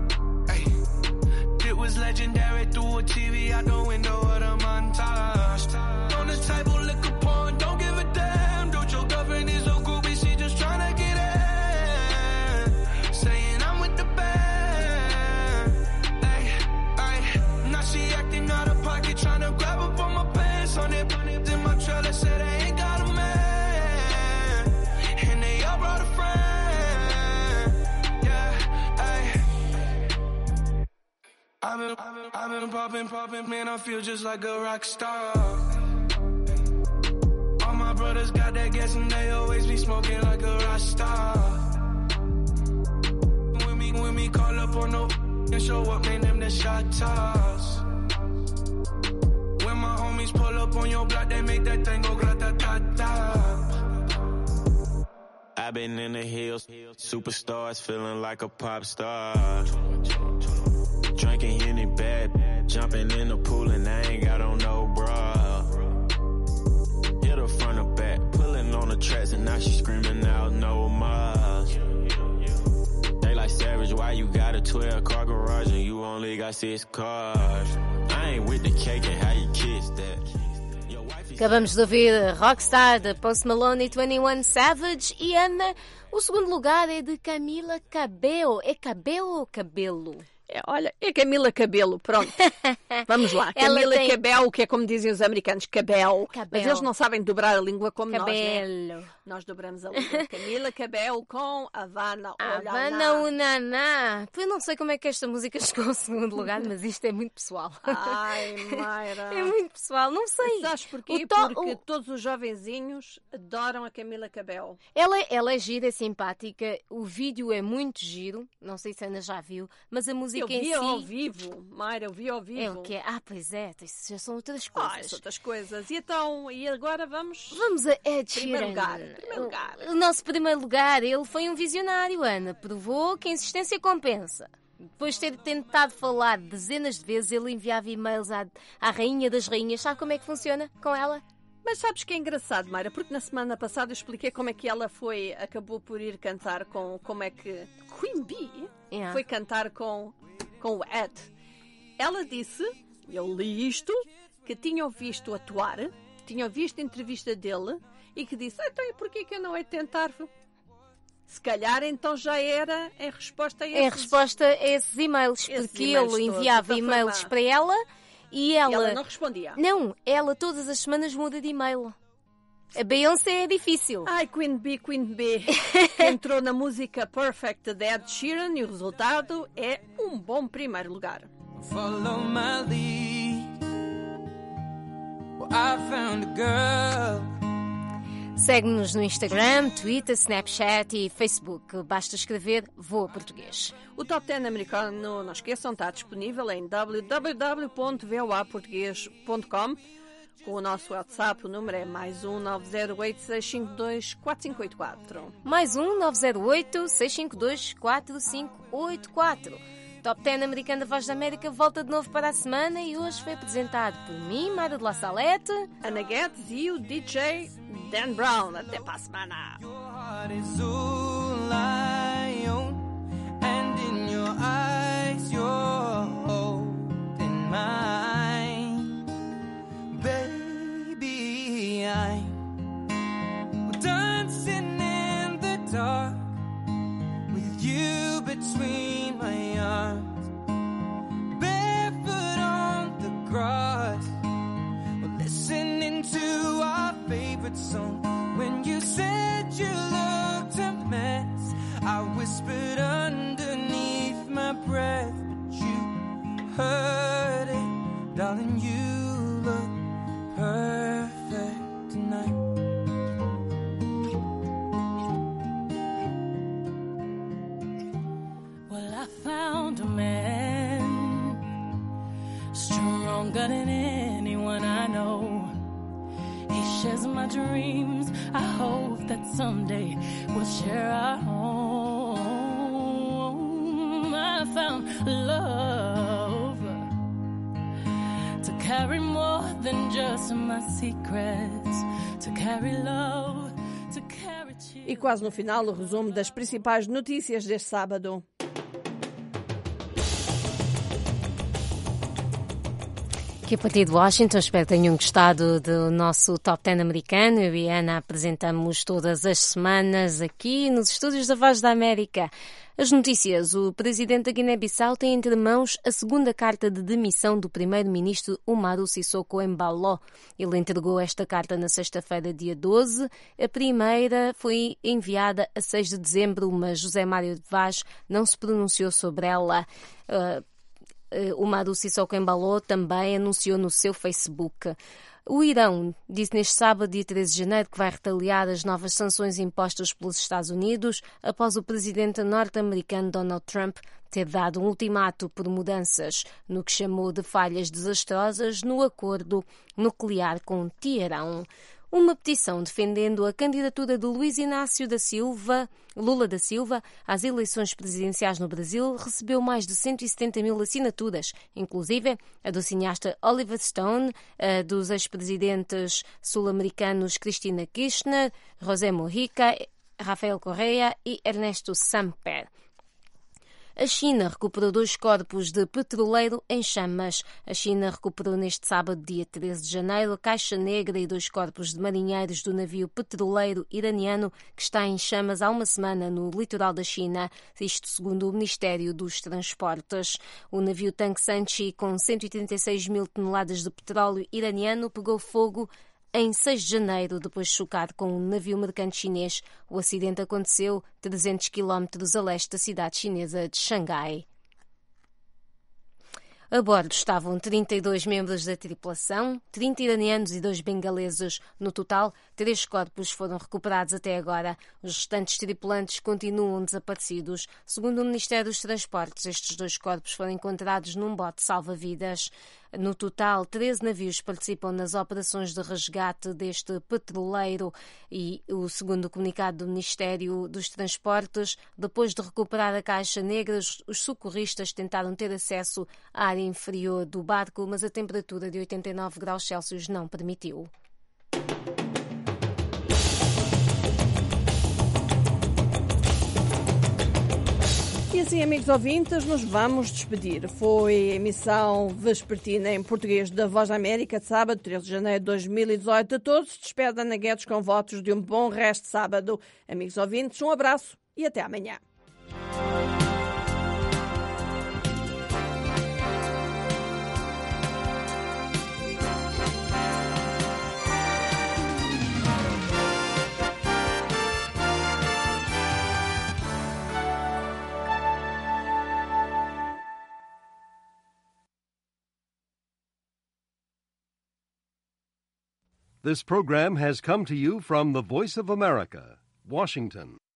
S19: It was legendary through a T V out the window of the montage. On the table, liquor porn, don't give a damn. Dude, your girlfriend is a groupie, she just tryna get in. Saying I'm with the band. Ay, ay, now she acting out of pocket, tryna grab up on my pants. On it, in my trailer, said I ain't got a man. And they all brought a friend. I've been, I've been, I've been popping, popping, man, I feel just like a rock star. All my brothers got that gas and they always be smoking like a rock star. When me, when me call up on no and show up, man, them the shot toss. When my homies pull up on your block, they make that thing go grata-ta-ta. I've been in the hills, superstars, feeling like a pop star. Drinking Henny bad, jumping in the pool and I ain't got on no bra. Hit her front or back, pulling on the tracks and now she screaming out no more. They like Savage, why you got a twelve car garage and you only got six cars? I ain't with the cake and how you kiss that.
S3: Acabamos de ouvir Rockstar de Post Malone e vinte e um Savage. E Ana, o segundo lugar é de Camila Cabello. É Cabello ou Cabelo?
S2: É, olha, é Camila Cabello, pronto. Vamos lá.
S3: Ela
S2: Camila
S3: tem...
S2: Cabello, que é como dizem os americanos, Cabello.
S3: Cabello.
S2: Mas eles não sabem dobrar a língua como
S3: Cabello.
S2: nós, né? Nós dobramos a língua. Camila Cabello com Havana
S3: Havana Unaná. Eu não sei como é que esta música chegou ao segundo lugar, mas isto é muito pessoal.
S2: Ai, Mayra.
S3: É muito pessoal, não sei.
S2: Sabes porquê?
S3: To...
S2: Porque o... todos os jovenzinhos adoram a Camila Cabello.
S3: Ela, ela é gira, é simpática, o vídeo é muito giro, não sei se a Ana já viu, mas a música
S2: eu
S3: em
S2: vi
S3: si...
S2: ao vivo, Mayra, eu vi ao vivo.
S3: É o quê? Ah, pois é, isso já são outras coisas.
S2: Ah, são outras coisas. E então, e agora vamos...
S3: Vamos a Ed
S2: Primeiro
S3: Sheeran.
S2: lugar. Primeiro lugar.
S3: O, o nosso primeiro lugar, ele foi um visionário, Ana. Provou que a insistência compensa. Depois de ter tentado falar dezenas de vezes, ele enviava e-mails à, à rainha das rainhas. Sabe como é que funciona com ela?
S2: Mas sabes que é engraçado, Mayra, porque na semana passada eu expliquei como é que ela foi, acabou por ir cantar com, como é que Queen Bee
S3: yeah.
S2: foi cantar com, com o Ed. Ela disse, eu li isto, que tinham visto atuar, tinham visto a entrevista dele e que disse, ah, então e porquê que eu não hei de tentar? Se calhar então já era em resposta a esses...
S3: Em resposta a esses e-mails,
S2: esses
S3: porque
S2: e-mails
S3: ele
S2: todos,
S3: enviava e-mails para ela e ela...
S2: E ela não respondia.
S3: Não, ela todas as semanas muda de e-mail. A Beyoncé é difícil.
S2: Ai, Queen Bee, Queen Bee, que entrou na música Perfect de Ed Sheeran e o resultado é um bom primeiro lugar.
S17: Follow my lead. Well, I found a girl.
S3: Segue-nos no Instagram, Twitter, Snapchat e Facebook. Basta escrever Voa Português.
S2: O Top dez americano, não esqueçam, está disponível em w w w ponto voa português ponto com. Com o nosso WhatsApp, o número é mais um nove zero oito, seis cinco dois, quatro cinco oito quatro.
S3: Mais um nove zero oito, seis cinco dois, quatro cinco oito quatro. Top dez americano da Voz da América volta de novo para a semana e hoje foi apresentado por mim, Mayra de La Salete,
S2: Ana Guedes e o D J Dan Brown. Até para a semana.
S17: Between my arms, barefoot on the grass, we're listening to our favorite song. When you said you looked a mess, I whispered underneath my breath, but you heard it, darling. You look perfect tonight.
S20: I found a man stronger than anyone I know. He shares my dreams. I hope that someday we'll share our home. I found love to carry more than just my secrets, to carry love, to carry cheer.
S2: E quase no final o resumo das principais notícias deste sábado.
S3: Aqui a partir de Washington, espero que tenham gostado do nosso Top dez americano. Eu e a Ana apresentamos todas as semanas aqui nos estúdios da Voz da América. As notícias. O presidente da Guiné-Bissau tem entre mãos a segunda carta de demissão do primeiro-ministro Umaru Sissoko Embaló. Ele entregou esta carta na sexta-feira, dia doze. A primeira foi enviada a seis de dezembro, mas José Mário de Vaz não se pronunciou sobre ela. Uh, O Umaru Sissoko Embaló também anunciou no seu Facebook. O Irão disse neste sábado, dia treze de janeiro, que vai retaliar as novas sanções impostas pelos Estados Unidos após o presidente norte-americano Donald Trump ter dado um ultimato por mudanças no que chamou de falhas desastrosas no acordo nuclear com Teherão. Uma petição defendendo a candidatura de Luiz Inácio da Silva, Lula da Silva, às eleições presidenciais no Brasil recebeu mais de cento e setenta mil assinaturas, inclusive a do cineasta Oliver Stone, a dos ex-presidentes sul-americanos Cristina Kirchner, José Mujica, Rafael Correa e Ernesto Samper. A China recuperou dois corpos de petroleiro em chamas. A China recuperou neste sábado, dia treze de janeiro, a caixa negra e dois corpos de marinheiros do navio petroleiro iraniano que está em chamas há uma semana no litoral da China, isto segundo o Ministério dos Transportes. O navio tanque Sanchi, com cento e trinta e seis mil toneladas de petróleo iraniano, pegou fogo em seis de janeiro, depois de chocar com um navio mercante chinês. O acidente aconteceu trezentos quilómetros a leste da cidade chinesa de Xangai. A bordo estavam trinta e dois membros da tripulação, trinta iranianos e dois bengaleses. No total, três corpos foram recuperados até agora. Os restantes tripulantes continuam desaparecidos. Segundo o Ministério dos Transportes, estes dois corpos foram encontrados num bote salva-vidas. No total, treze navios participam nas operações de resgate deste petroleiro e, o segundo o comunicado do Ministério dos Transportes, depois de recuperar a caixa negra, os socorristas tentaram ter acesso à área inferior do barco, mas a temperatura de oitenta e nove graus Celsius não permitiu.
S2: E assim, amigos ouvintes, nos vamos despedir. Foi a emissão vespertina em português da Voz da América de sábado, treze de janeiro de dois mil e dezoito. A todos, despede Ana Guedes com votos de um bom resto de sábado. Amigos ouvintes, um abraço e até amanhã.
S21: This program has come to you from the Voice of America, Washington.